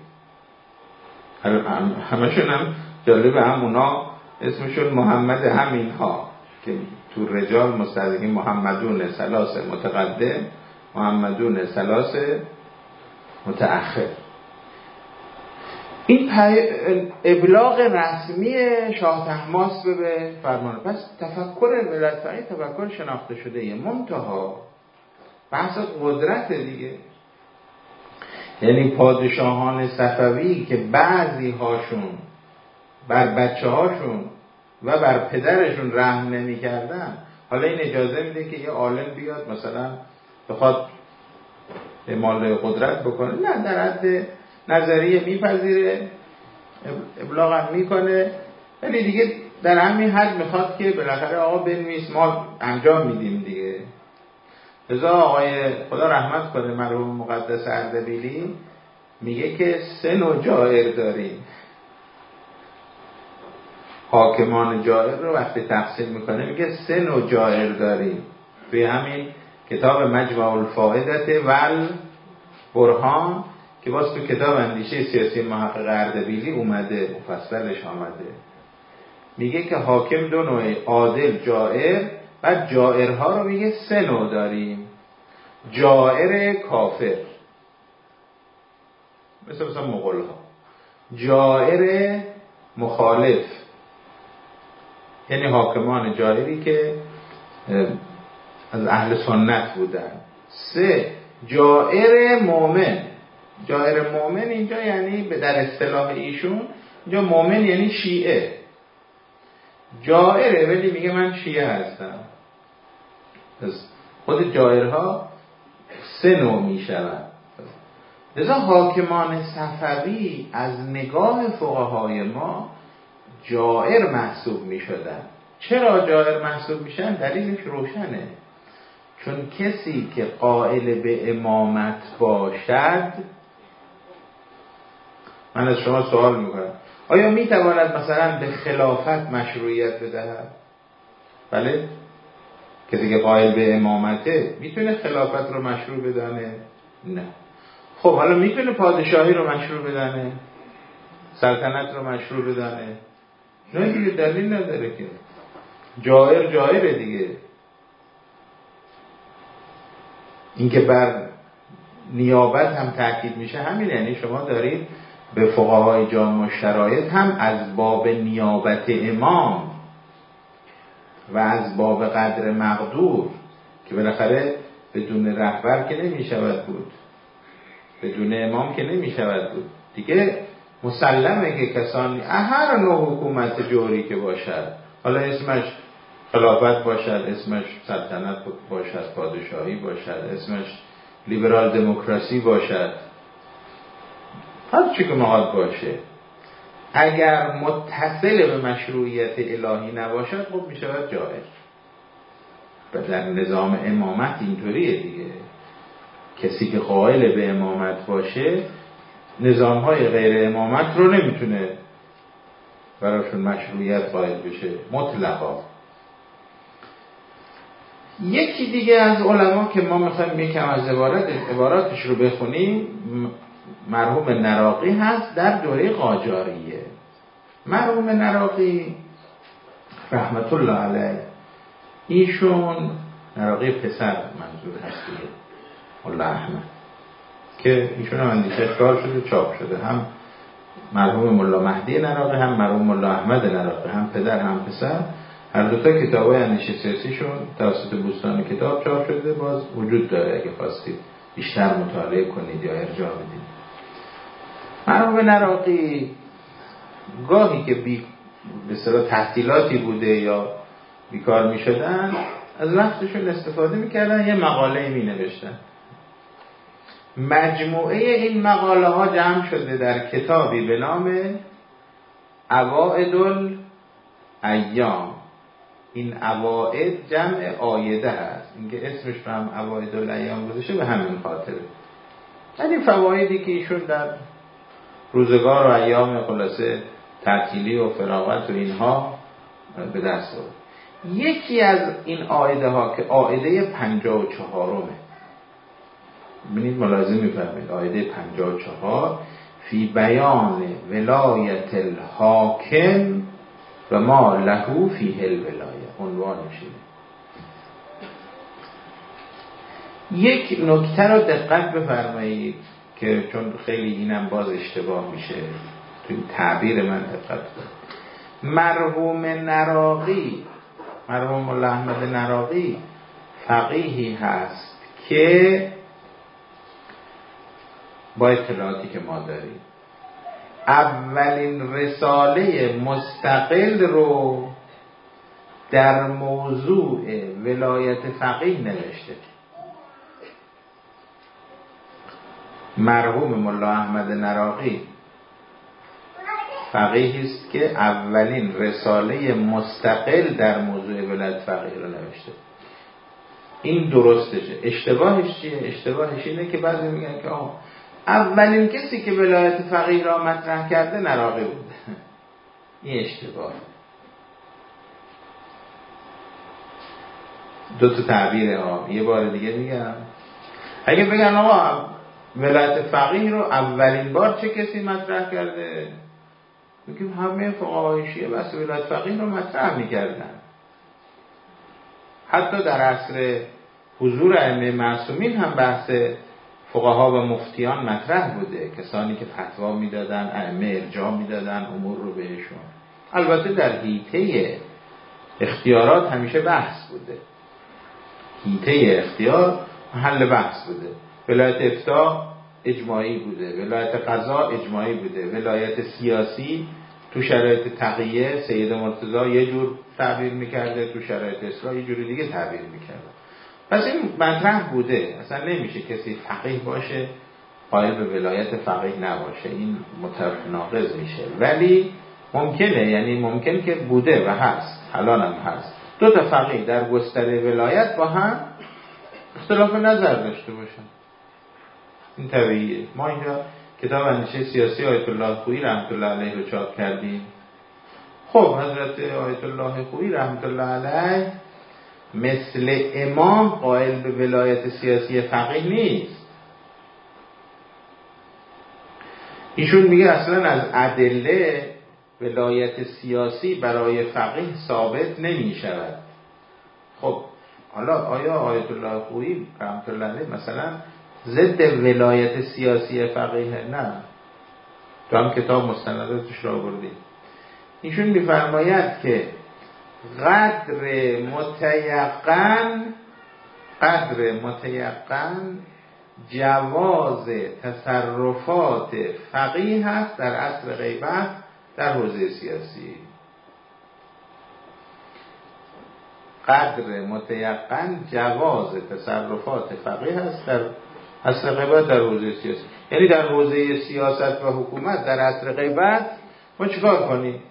همشون هم جالب، هم اونا اسمشون محمد همینها که تو رجال مستدرکین محمدون ثلاث متقدم، محمدون ثلاث متأخر. این ابلاغ رسمی شاه طهماسب به فرمان. پس تفکر ولایت فقیه تفکر شناخته شده یه منتها بحث قدرت دیگه. یعنی پادشاهان صفوی که بعضی هاشون بر بچه هاشون و بر پدرشون رحم نمی کردن، حالا این اجازه میده که یه عالم بیاد مثلا بخواد اعمال قدرت بکنه؟ نه، در حد نظریه میپذیره، ابلاغ هم میکنه، ولی دیگه در همین حد میخواد که بالاخره آقا بنویس ما انجام میدیم دیگه. لذا آقای خدا رحمت کنه مرحوم مقدس اردبیلی میگه که 3 نوع جائر داریم. حاکمان جائر رو وقتی تقسیم میکنه میگه 3 نوع جائر داریم. توی همین کتاب مجمع الفائدة والبرهان که باز تو کتاب اندیشه سیاسی محقق اردبیلی اومده، مفصلش آمده، میگه که حاکم 2 نوع، عادل، جائر. و جائرها رو میگه 3 نوع داریم. جائر کافر مثلا مغول‌ها، جائر مخالف یعنی حاکمان جائری که از اهل سنت بودن. 3 جائر مؤمن. جائر مؤمن اینجا یعنی در اصطلاح ایشون اینجا مؤمن یعنی شیعه. جائره ولی میگه من شیعه هستم. خود جائرها 3 نوع میشوند. لذا حاکمان صفوی از نگاه فقهای ما جائر محسوب میشدن. چرا جائر محسوب میشن؟ دلیلش روشنه. چون کسی که قائل به امامت باشد، من از شما سوال میکنم آیا میتواند مثلا به خلافت مشروعیت بدهد؟ بله، کسی که قائل به امامته میتونه خلافت رو مشروع بدانه؟ نه. خب حالا میتونه پادشاهی رو مشروع بدانه؟ سلطنت رو مشروع بدانه؟ نه دیگه، دلیل نداره که. جائره دیگه. اینکه بر نیابت هم تاکید میشه همین، یعنی شما دارید به فقهای جامع شرایط هم از باب نیابت امام و از باب قدر مقدور که بالاخره بدون رهبر که نمیشود بود، بدون امام که نمیشود بود دیگه. مسلمه که کسانی هر نوع حکومت جوری که باشد، حالا اسمش خلافت باشد، اسمش سلطنت باشد، پادشاهی باشد، اسمش لیبرال دموکراسی باشد، هر چی که مقاد باشه، اگر متصل به مشروعیت الهی نباشد خب می شود جائر. و در نظام امامت اینطوریه دیگه. کسی که قائل به امامت باشه نظام‌های غیر امامت رو نمیتونه براشون مشروعیت قائل بشه مطلقا. یکی دیگه از علما که ما میخوایم یکم از عباراتش رو بخونیم، مرحوم نراقی هست در دوره قاجاریه. مرحوم نراقی رحمت الله علیه، ایشون نراقی پسر منظور هست دیگه، ملا احمد، که ایشون هم اندیشش کار شده چاپ شده، هم مرحوم ملا مهدی نراقی هم مرحوم ملا احمد نراقی، هم پدر هم پسر، هر دوتا کتابای اندیشه سیاسیشون توسط بوستان کتاب چاپ شده، باز وجود داره اگه خواستید بیشتر مطالعه کنید یا ارجاع بدید. مرحوم نراقی گاهی که به اصطلاح تحصیلاتی بوده یا بیکار می شدن، از وقتشون استفاده می کردن، یه مقاله می نوشتن. مجموعه این مقاله ها جمع شده در کتابی به نام عوائد الایام. این عوائد جمع عایده هست، اینکه اسمش رو هم عوائد الایام گذاشته به همین خاطره. یعنی فوایدی که ایشون در روزگار و ایام خلاصه تعطیلی و فراغت و اینها به دست آورد. یکی از این عایده ها که عایده 54 ببینید ملاحظه می‌فرمایید، عایده 54 فی بیان ولایت الحاکم و ما له فیه الولایه، عنوان میشه. یک نکته رو دقت بفرمایید که چون خیلی اینم باز اشتباه میشه تو این تعبیر من دقت کنید. مرحوم نراقی، مرحوم مولا احمد نراقی فقیهی هست که با اطلاعاتی که ما داریم اولین رساله مستقل رو در موضوع ولایت فقیه نوشته. مرحوم مولا احمد نراقی فقیهی است که اولین رساله مستقل در موضوع ولایت فقیه رو نوشته. این درستشه. اشتباهش چیه؟ اشتباهش اینه که بعضی میگن که اولین کسی که ولایت فقیه را مطرح کرده نراقی بوده. این اشتباه. دو تا تعبیر یه بار دیگه میگم. اگه بگن آقا ولایت فقیه رو اولین بار چه کسی مطرح کرده؟ میگیم همه فقهای شیعه بس ولایت فقیه رو مطرح میکردن. حتی در عصر حضور ائمه معصومین هم بحث فقها و مفتیان مطرح بوده، کسانی که فتوا میدادن، ائمه ارجاع میدادن امور رو بهشون. البته در حیطه اختیارات همیشه بحث بوده، حیطه اختیار محل بحث بوده. ولایت افتاء اجماعی بوده، ولایت قضا اجماعی بوده، ولایت سیاسی تو شرایط تقیه سید مرتضی یه جور تعبیر میکرده، تو شرایط اصلاح یه جور دیگه تعبیر میکرده. پس این مطرح بوده. اصلا نمیشه کسی فقیه باشه قائل به ولایت فقیه نباشه، این متناقض میشه. ولی ممکنه، یعنی ممکن که بوده و هست، الان هم هست، دو تا فقیه در گستره ولایت با هم اختلاف نظر داشته باشن. این طبیعیه. ما اینجا کتاب اندیشه سیاسی آیت الله خویی رحمت الله علیه رو چاپ کردیم. خب حضرت آیت الله خویی رحمت الله علیه مثل امام قائل به ولایت سیاسی فقیه نیست. ایشون میگه اصلا از ادله ولایت سیاسی برای فقیه ثابت نمی شود. خب حالا آیا آیت الله خویی رحمت الله علیه مثلا ضد ولایت سیاسی فقیه؟ نه، تو هم کتاب مستنداتش را آوردیم. ایشون میفرماید که قدر متیقن جواز تصرفات فقیه هست در عصر غیبت در حوزه سیاسی. قدر متیقن جواز تصرفات فقیه هست در عصر غیبت در حوزه سیاسی. یعنی در حوزه سیاست و حکومت در عصر غیبت ما چیکار کنیم؟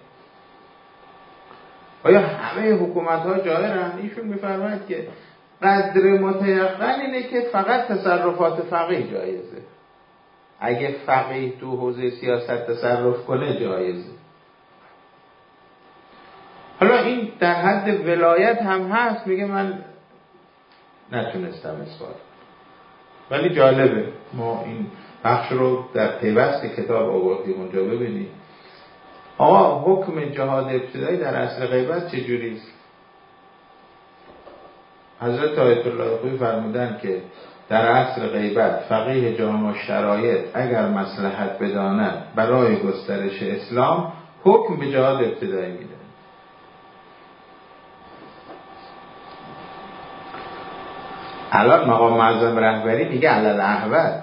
آیا همه حکومت ها جایرن؟ ایشون میفرماید که قدر متیقن اینه که فقط تصرفات فقیه جایزه. اگه فقیه تو حوزه سیاست تصرف کنه جایزه. حالا این در حد ولایت هم هست. میگه من نتونستم اثبات، ولی جالبه ما این بخش رو در پیوست کتاب آوردیم اونجا ببینید. آقا حکم جهاد ابتدایی در عصر غیبت چجوری است؟ حضرت آیت الله خویی فرمودن که در عصر غیبت فقیه جامع شرایط اگر مصلحت بداند برای گسترش اسلام حکم به جهاد ابتدایی میده. الان مقام معظم رهبری میگه علل احوط.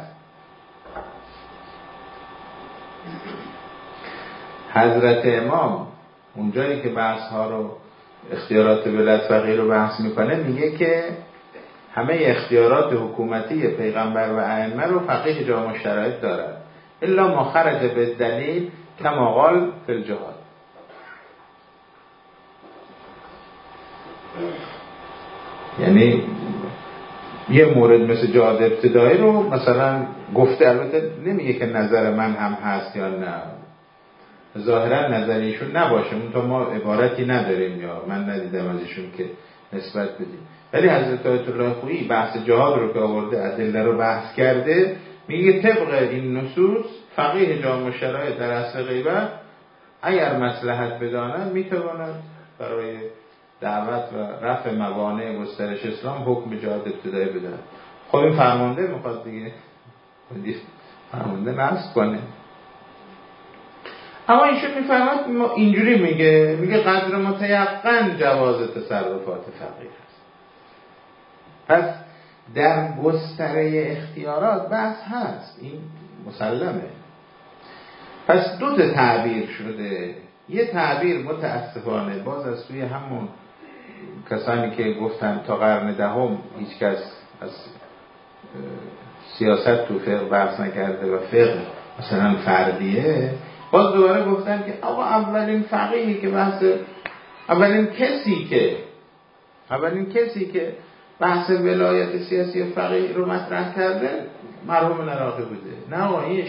حضرت امام اونجایی که بحث ها رو اختیارات ولایت فقیه رو بحث میکنه میگه که همه اختیارات حکومتی پیغمبر و ائمه رو فقیه جامع شرایط دارد الا ما خرج به دلیل کما قال فی الجهاد. یعنی یه مورد مثل جهاد ابتدایی رو مثلا گفته، البته نمیگه که نظر من هم هست یا نه، ظاهرا نظر ایشون نباشه، اون تا ما عبارتی نداریم یا من ندیدم از ایشون که نسبت بدیم. ولی حضرت آیت الله خویی بحث جهاد رو که آورده ادله رو بحث کرده، میگه طبق این نصوص فقیه جامع شرایط در عصر غیبت اگر مصلحت بداند میتواند برای دعوت و رفع موانع گسترش اسلام حکم جهاد ابتدایی بدهد. خب این فرمانده میخواد دیگه فرمانده نصب کنه. اما ایشون میفهمد اینجوری میگه قدر متیقن جواز تصرفات فقیه هست. پس در گستره اختیارات بحث هست، این مسلمه. پس دو تا تعبیر شده. یه تعبیر متاسفانه باز از سوی همون کسانی که گفتن تا قرن دهم هیچ کس از سیاست تو فقه بحث نکرده و فقه مثلا فردیه، باز دوباره گفتن که آقا اولین فقیهی که بحث اولین کسی که بحث ولایت سیاسی و فقیه رو مطرح کرده مرحوم نراقی بوده. نه آقا این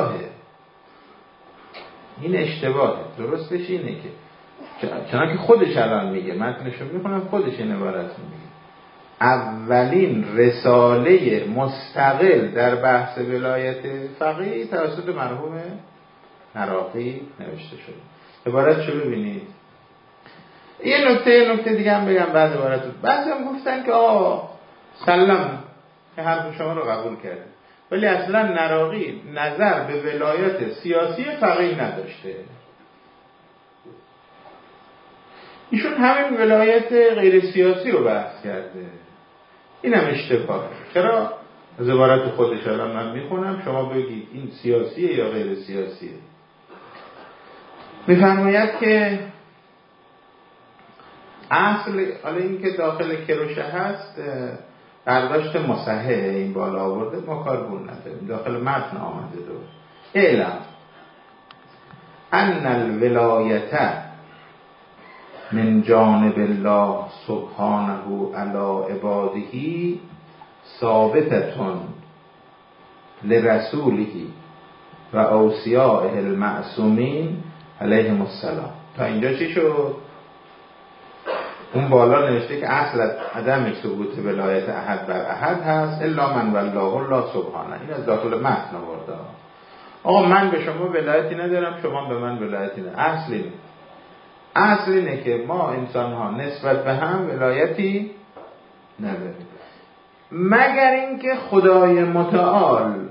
اشتباهه. درستش اینه که چنانکه خودش الان میگه، متنشو میخونم، خودش این عبارت میگه اولین رساله مستقل در بحث ولایت فقیه توسط مرحوم نراقی نوشته شده. عبارتشو ببینید. یه نکته دیگه هم بگم بعد عبارتو. بعضی هم گفتن که سلام که حرف شما رو قبول کرده، ولی اصلا نراقی نظر به ولایت سیاسی فقیه نداشته. ایشون همین ولایت غیر سیاسی رو بحث کرده. این هم اشتباهه. چرا؟ از عبارت خودش الان من میخونم، شما بگید این سیاسیه یا غیر سیاسیه. میفرماید که اصل، حالا این که داخل کروشه هست برداشت مصحح این بالا آورده، ما کاربون نداریم، داخل متن آمده دو اعلم ان الولایت من جانب الله سبحانه علی عباده ثابتتون لرسوله و اوصیائه المعصومین علیهم السلام. تا اینجا چی شد؟ اون بالا نوشته که اصل عدم ثبوت ولایت احد بر احد هست الا من والله الله سبحانه. این از داخل متن آورده. آقا من به شما ولایتی ندارم، شما به من ولایتی ندارم. اصل اینه که ما انسان ها نسبت به هم ولایتی نداریم مگر اینکه خدای متعال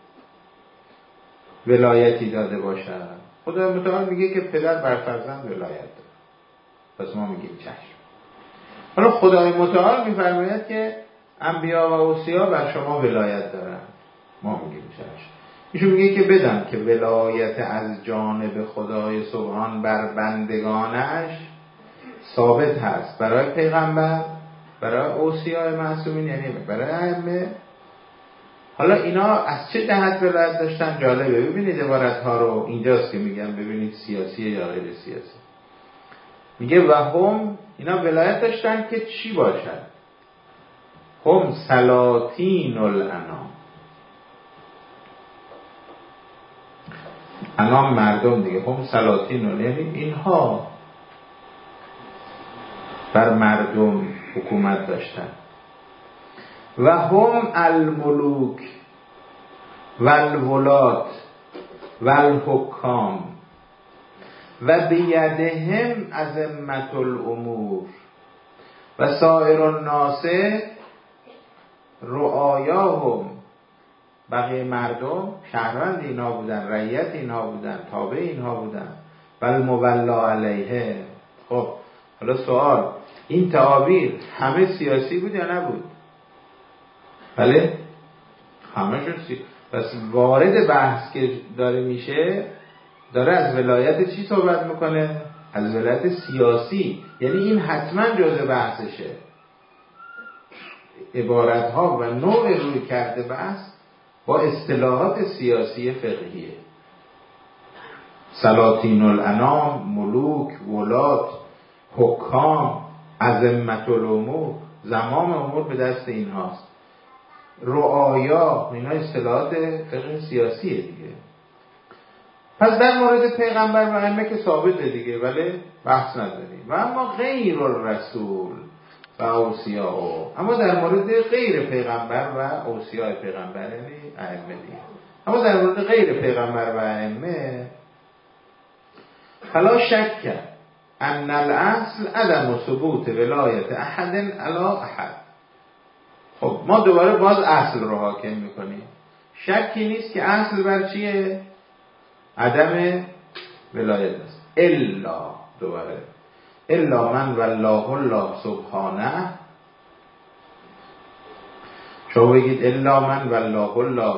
ولایتی داده باشد. خدای متعال میگه که پدر بر فرزند ولایت داره، پس ما میگیم چشم. حالا خدای متعال میفرماید که انبیا و اوصیا بر شما ولایت دارن، ما میگیم چشم. ایشون میگه که بدان که ولایت از جانب خدای سبحان بر بندگانش ثابت هست برای پیغمبر، برای اوصیاء معصومین، یعنی برای ائمه. حالا اینا از چه جهت ولایت داشتن؟ جالبه. ببینید عبارت ها رو، اینجاست که میگم ببینید سیاسی یا غیر سیاسی. میگه و هم، اینا ولایت داشتن که چی باشد؟ هم سلاطین الانام. انام مردم دیگه، هم سلاطین الانام، یعنی اینها بر مردم حکومت داشتن. و هم الملوک و الولات و الحکام و بیدهم ازمت الامور و سایر الناس رعایاهم. بقیه مردم شهروند اینا بودن، رعیت اینا بودن، تابع اینا بودن. و المولا علیه. خب حالا سوال، این تعابیر همه سیاسی بود یا نبود؟ بله همه شد پس وارد بحث که داره میشه، داره از ولایت چی صحبت میکنه؟ از ولایت سیاسی. یعنی این حتما جزء بحثشه. عبارتها و نوع روی کرده بحث با اصطلاحات سیاسی فقهیه. سلاطین الانام، ملوک، ولات، حکام، ازمت الامور، زمام امور به دست اینهاست. رعایا، اینا اصطلاحات فقه سیاسیه دیگه. پس در مورد پیغمبر و ائمه که ثابته دیگه، ولی بحث نداریم. و اما غیر الرسول و اوصیاء، اما در مورد غیر پیغمبر و اوصیاء پیغمبر یعنی ائمه دیگه. اما در مورد غیر پیغمبر و ائمه فلا شک ان الاصل عدم ثبوت ولایت احد علی احد. خب ما دوباره باز اصل رو حاکم میکنیم. شکی نیست که اصل بر چیه؟ عدم ولایت است. الا دوباره الا من والله الله سبحانه. شما بگید الا من والله الله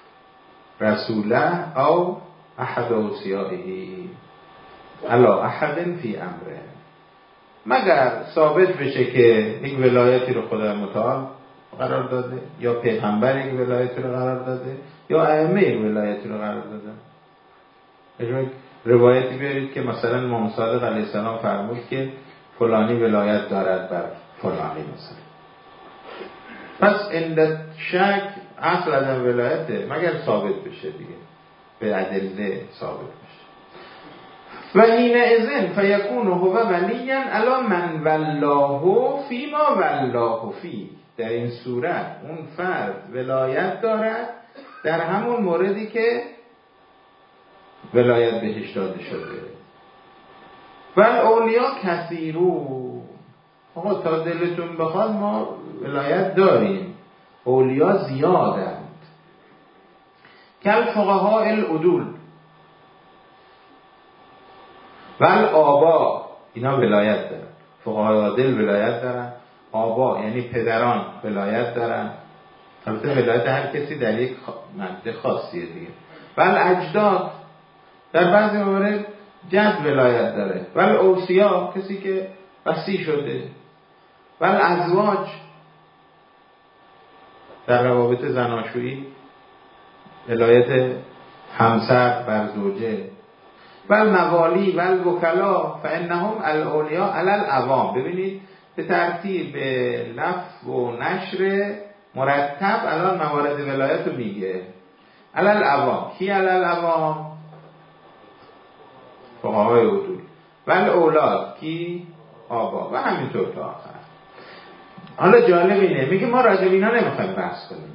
رسوله او احد اوصیائه علا احد فی امره. مگر ثابت بشه که یک ولایتی رو خدای متعال قرار داده، یا پیغمبر یک ولایتی رو قرار داده، یا ائمه یک ولایتی رو قرار داده. اجازه روایتی بیارید که مثلا امام صادق علیه السلام فرمود که فلانی ولایت دارد بر فلانی مثلا. پس این شک اصل عدم ولایته مگر ثابت بشه دیگه، به ادله ثابت بشه. و حین اذن فیکون هو ولیا علی من والله فی ما والله فی. در این صورت اون فرد ولایت دارد در همون موردی که ولایت بهش داده شده. و اولیا کثیرون. آقا تا دلتون بخواد ما ولایت داریم، اولیا زیادند. کل فقها العدول و الآبا، اینا ولایت دارن. فقهای عادل ولایت دارن. آبا یعنی پدران ولایت دارن. البته ولایت هر کسی در یک منطقه خاصیه دیگه. و الاجداد، در بعضی موارد جد ولایت داره. و الاوصیا، کسی که وصی شده. و الازواج، در روابط زناشویی ولایت همسر بر زوجه. و الموالی و الوکلا فانهم الاولیاء علی العوام. ببینید به ترتیب لفظ و نشر مرتب الان موارد ولایت رو میگه. علی العوام، کی علی العوام؟ فقهای عدول. و الاولاد، کی؟ آبا. و همینطور تا آخر. حالا جالب اینه میگه ما راجع به اینا نمیخوایم بحث کنیم.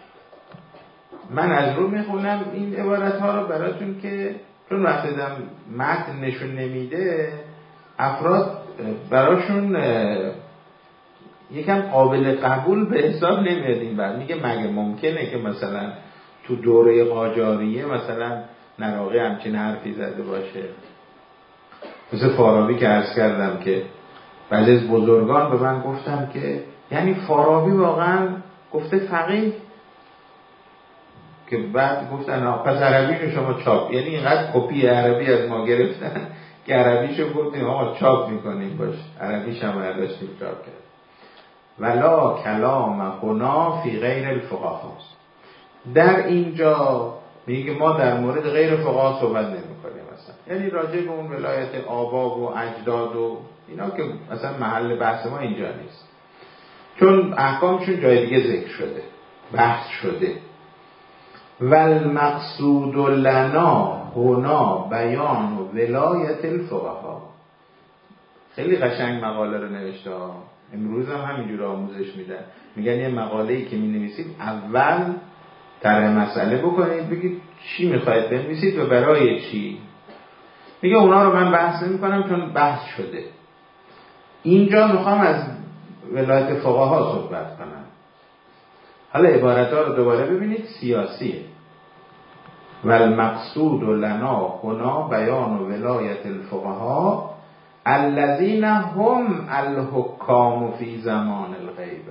من از رو میخونم این عبارت ها رو براتون که چون وقتی دم متن نشون نمیده افراد براشون یکم قابل قبول به حساب نمیاد. این بعد میگه مگه ممکنه که مثلا تو دوره قاجاریه مثلا نراقی همچین حرفی زده باشه؟ مثل فارابی که عرض کردم که بعضی از بزرگان به من گفتن که یعنی فارابی واقعا گفته فقیه، که بعد گفتن پس عربیشو شما چاپ، یعنی اینقدر کپی عربی از ما گرفتن که عربیشو گفتیم آقا چاپ میکنیم باش، عربیش هم برداشتیم چاپ کرد. ولا کلام هنا فی غیر الفقها. در اینجا میگه ما در مورد غیر فقها صحبت نمیکنیم مثلا، یعنی راجع به اون ولایت آبا و اجداد و اینا که مثلا محل بحث ما اینجا نیست، چون احکامشون جای دیگه ذکر شده، بحث شده. والمقصود لنا هنا بیان ولایت الفقها. خیلی قشنگ مقاله رو نوشته ها. امروز هم همینجور آموزش میدن، میگن یه مقاله‌ای که مینویسید اول طرح مسئله بکنید، بگید چی میخواید بنویسید و برای چی. میگه اونا رو من بحث نمی‌کنم چون بحث شده. اینجا میخوام از ولایت فقها صحبت کنم. حالا عبارت‌ها رو دوباره ببینید، سیاسیه. والمقصود لنا هنا بیان ولایت الفقها الذين هم الحكام فی زمان الغیبه.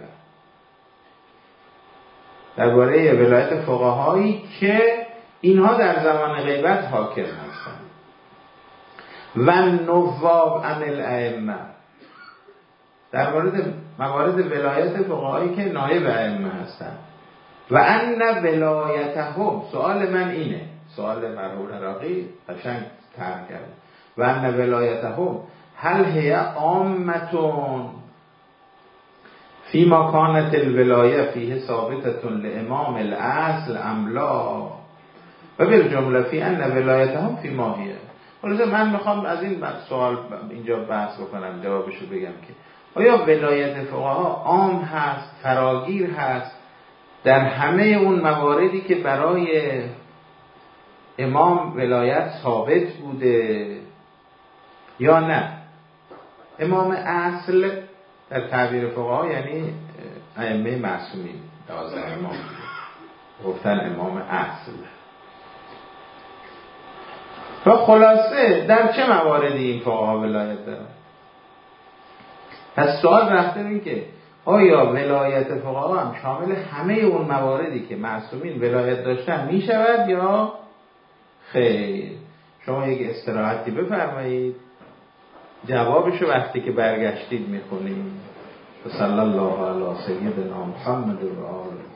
درباره ولایت فقهایی که اینها در زمان غیبت حاکم هستند. و نواب عن الائمه، در مورد موارد ولایت فقهایی که نایب ائمه هستن. و ان ولایتهم، سوال من اینه، سوال مرحوم عراقی قشنگ طرح کرده، و ان ولایتهم هل هی عامتون فيما كانت الولایه فیه ثابتة لامام الاصل ام لا و بالجمله فی ان ولایتهم فی ما هی. حالا من میخوام از این سوال اینجا بحث بکنم، جوابشو بگم که آیا ولایت فقها عام هست، فراگیر هست در همه اون مواردی که برای امام ولایت ثابت بوده یا نه؟ امام اصل در تعبیر فقها یعنی ائمه معصومین، 12 امام گفتن امام اصل. و خلاصه در چه مواردی این فقها ولایت دارن؟ پس سوال رفته این که آیا ولایت فقها هم شامل همه اون مواردی که معصومین ولایت داشتن می شود یا خیر؟ شما یک استراحتی بفرمایید، جوابشو وقتی که برگشتید میخونید. صلی الله علی سیدنا محمد و آله.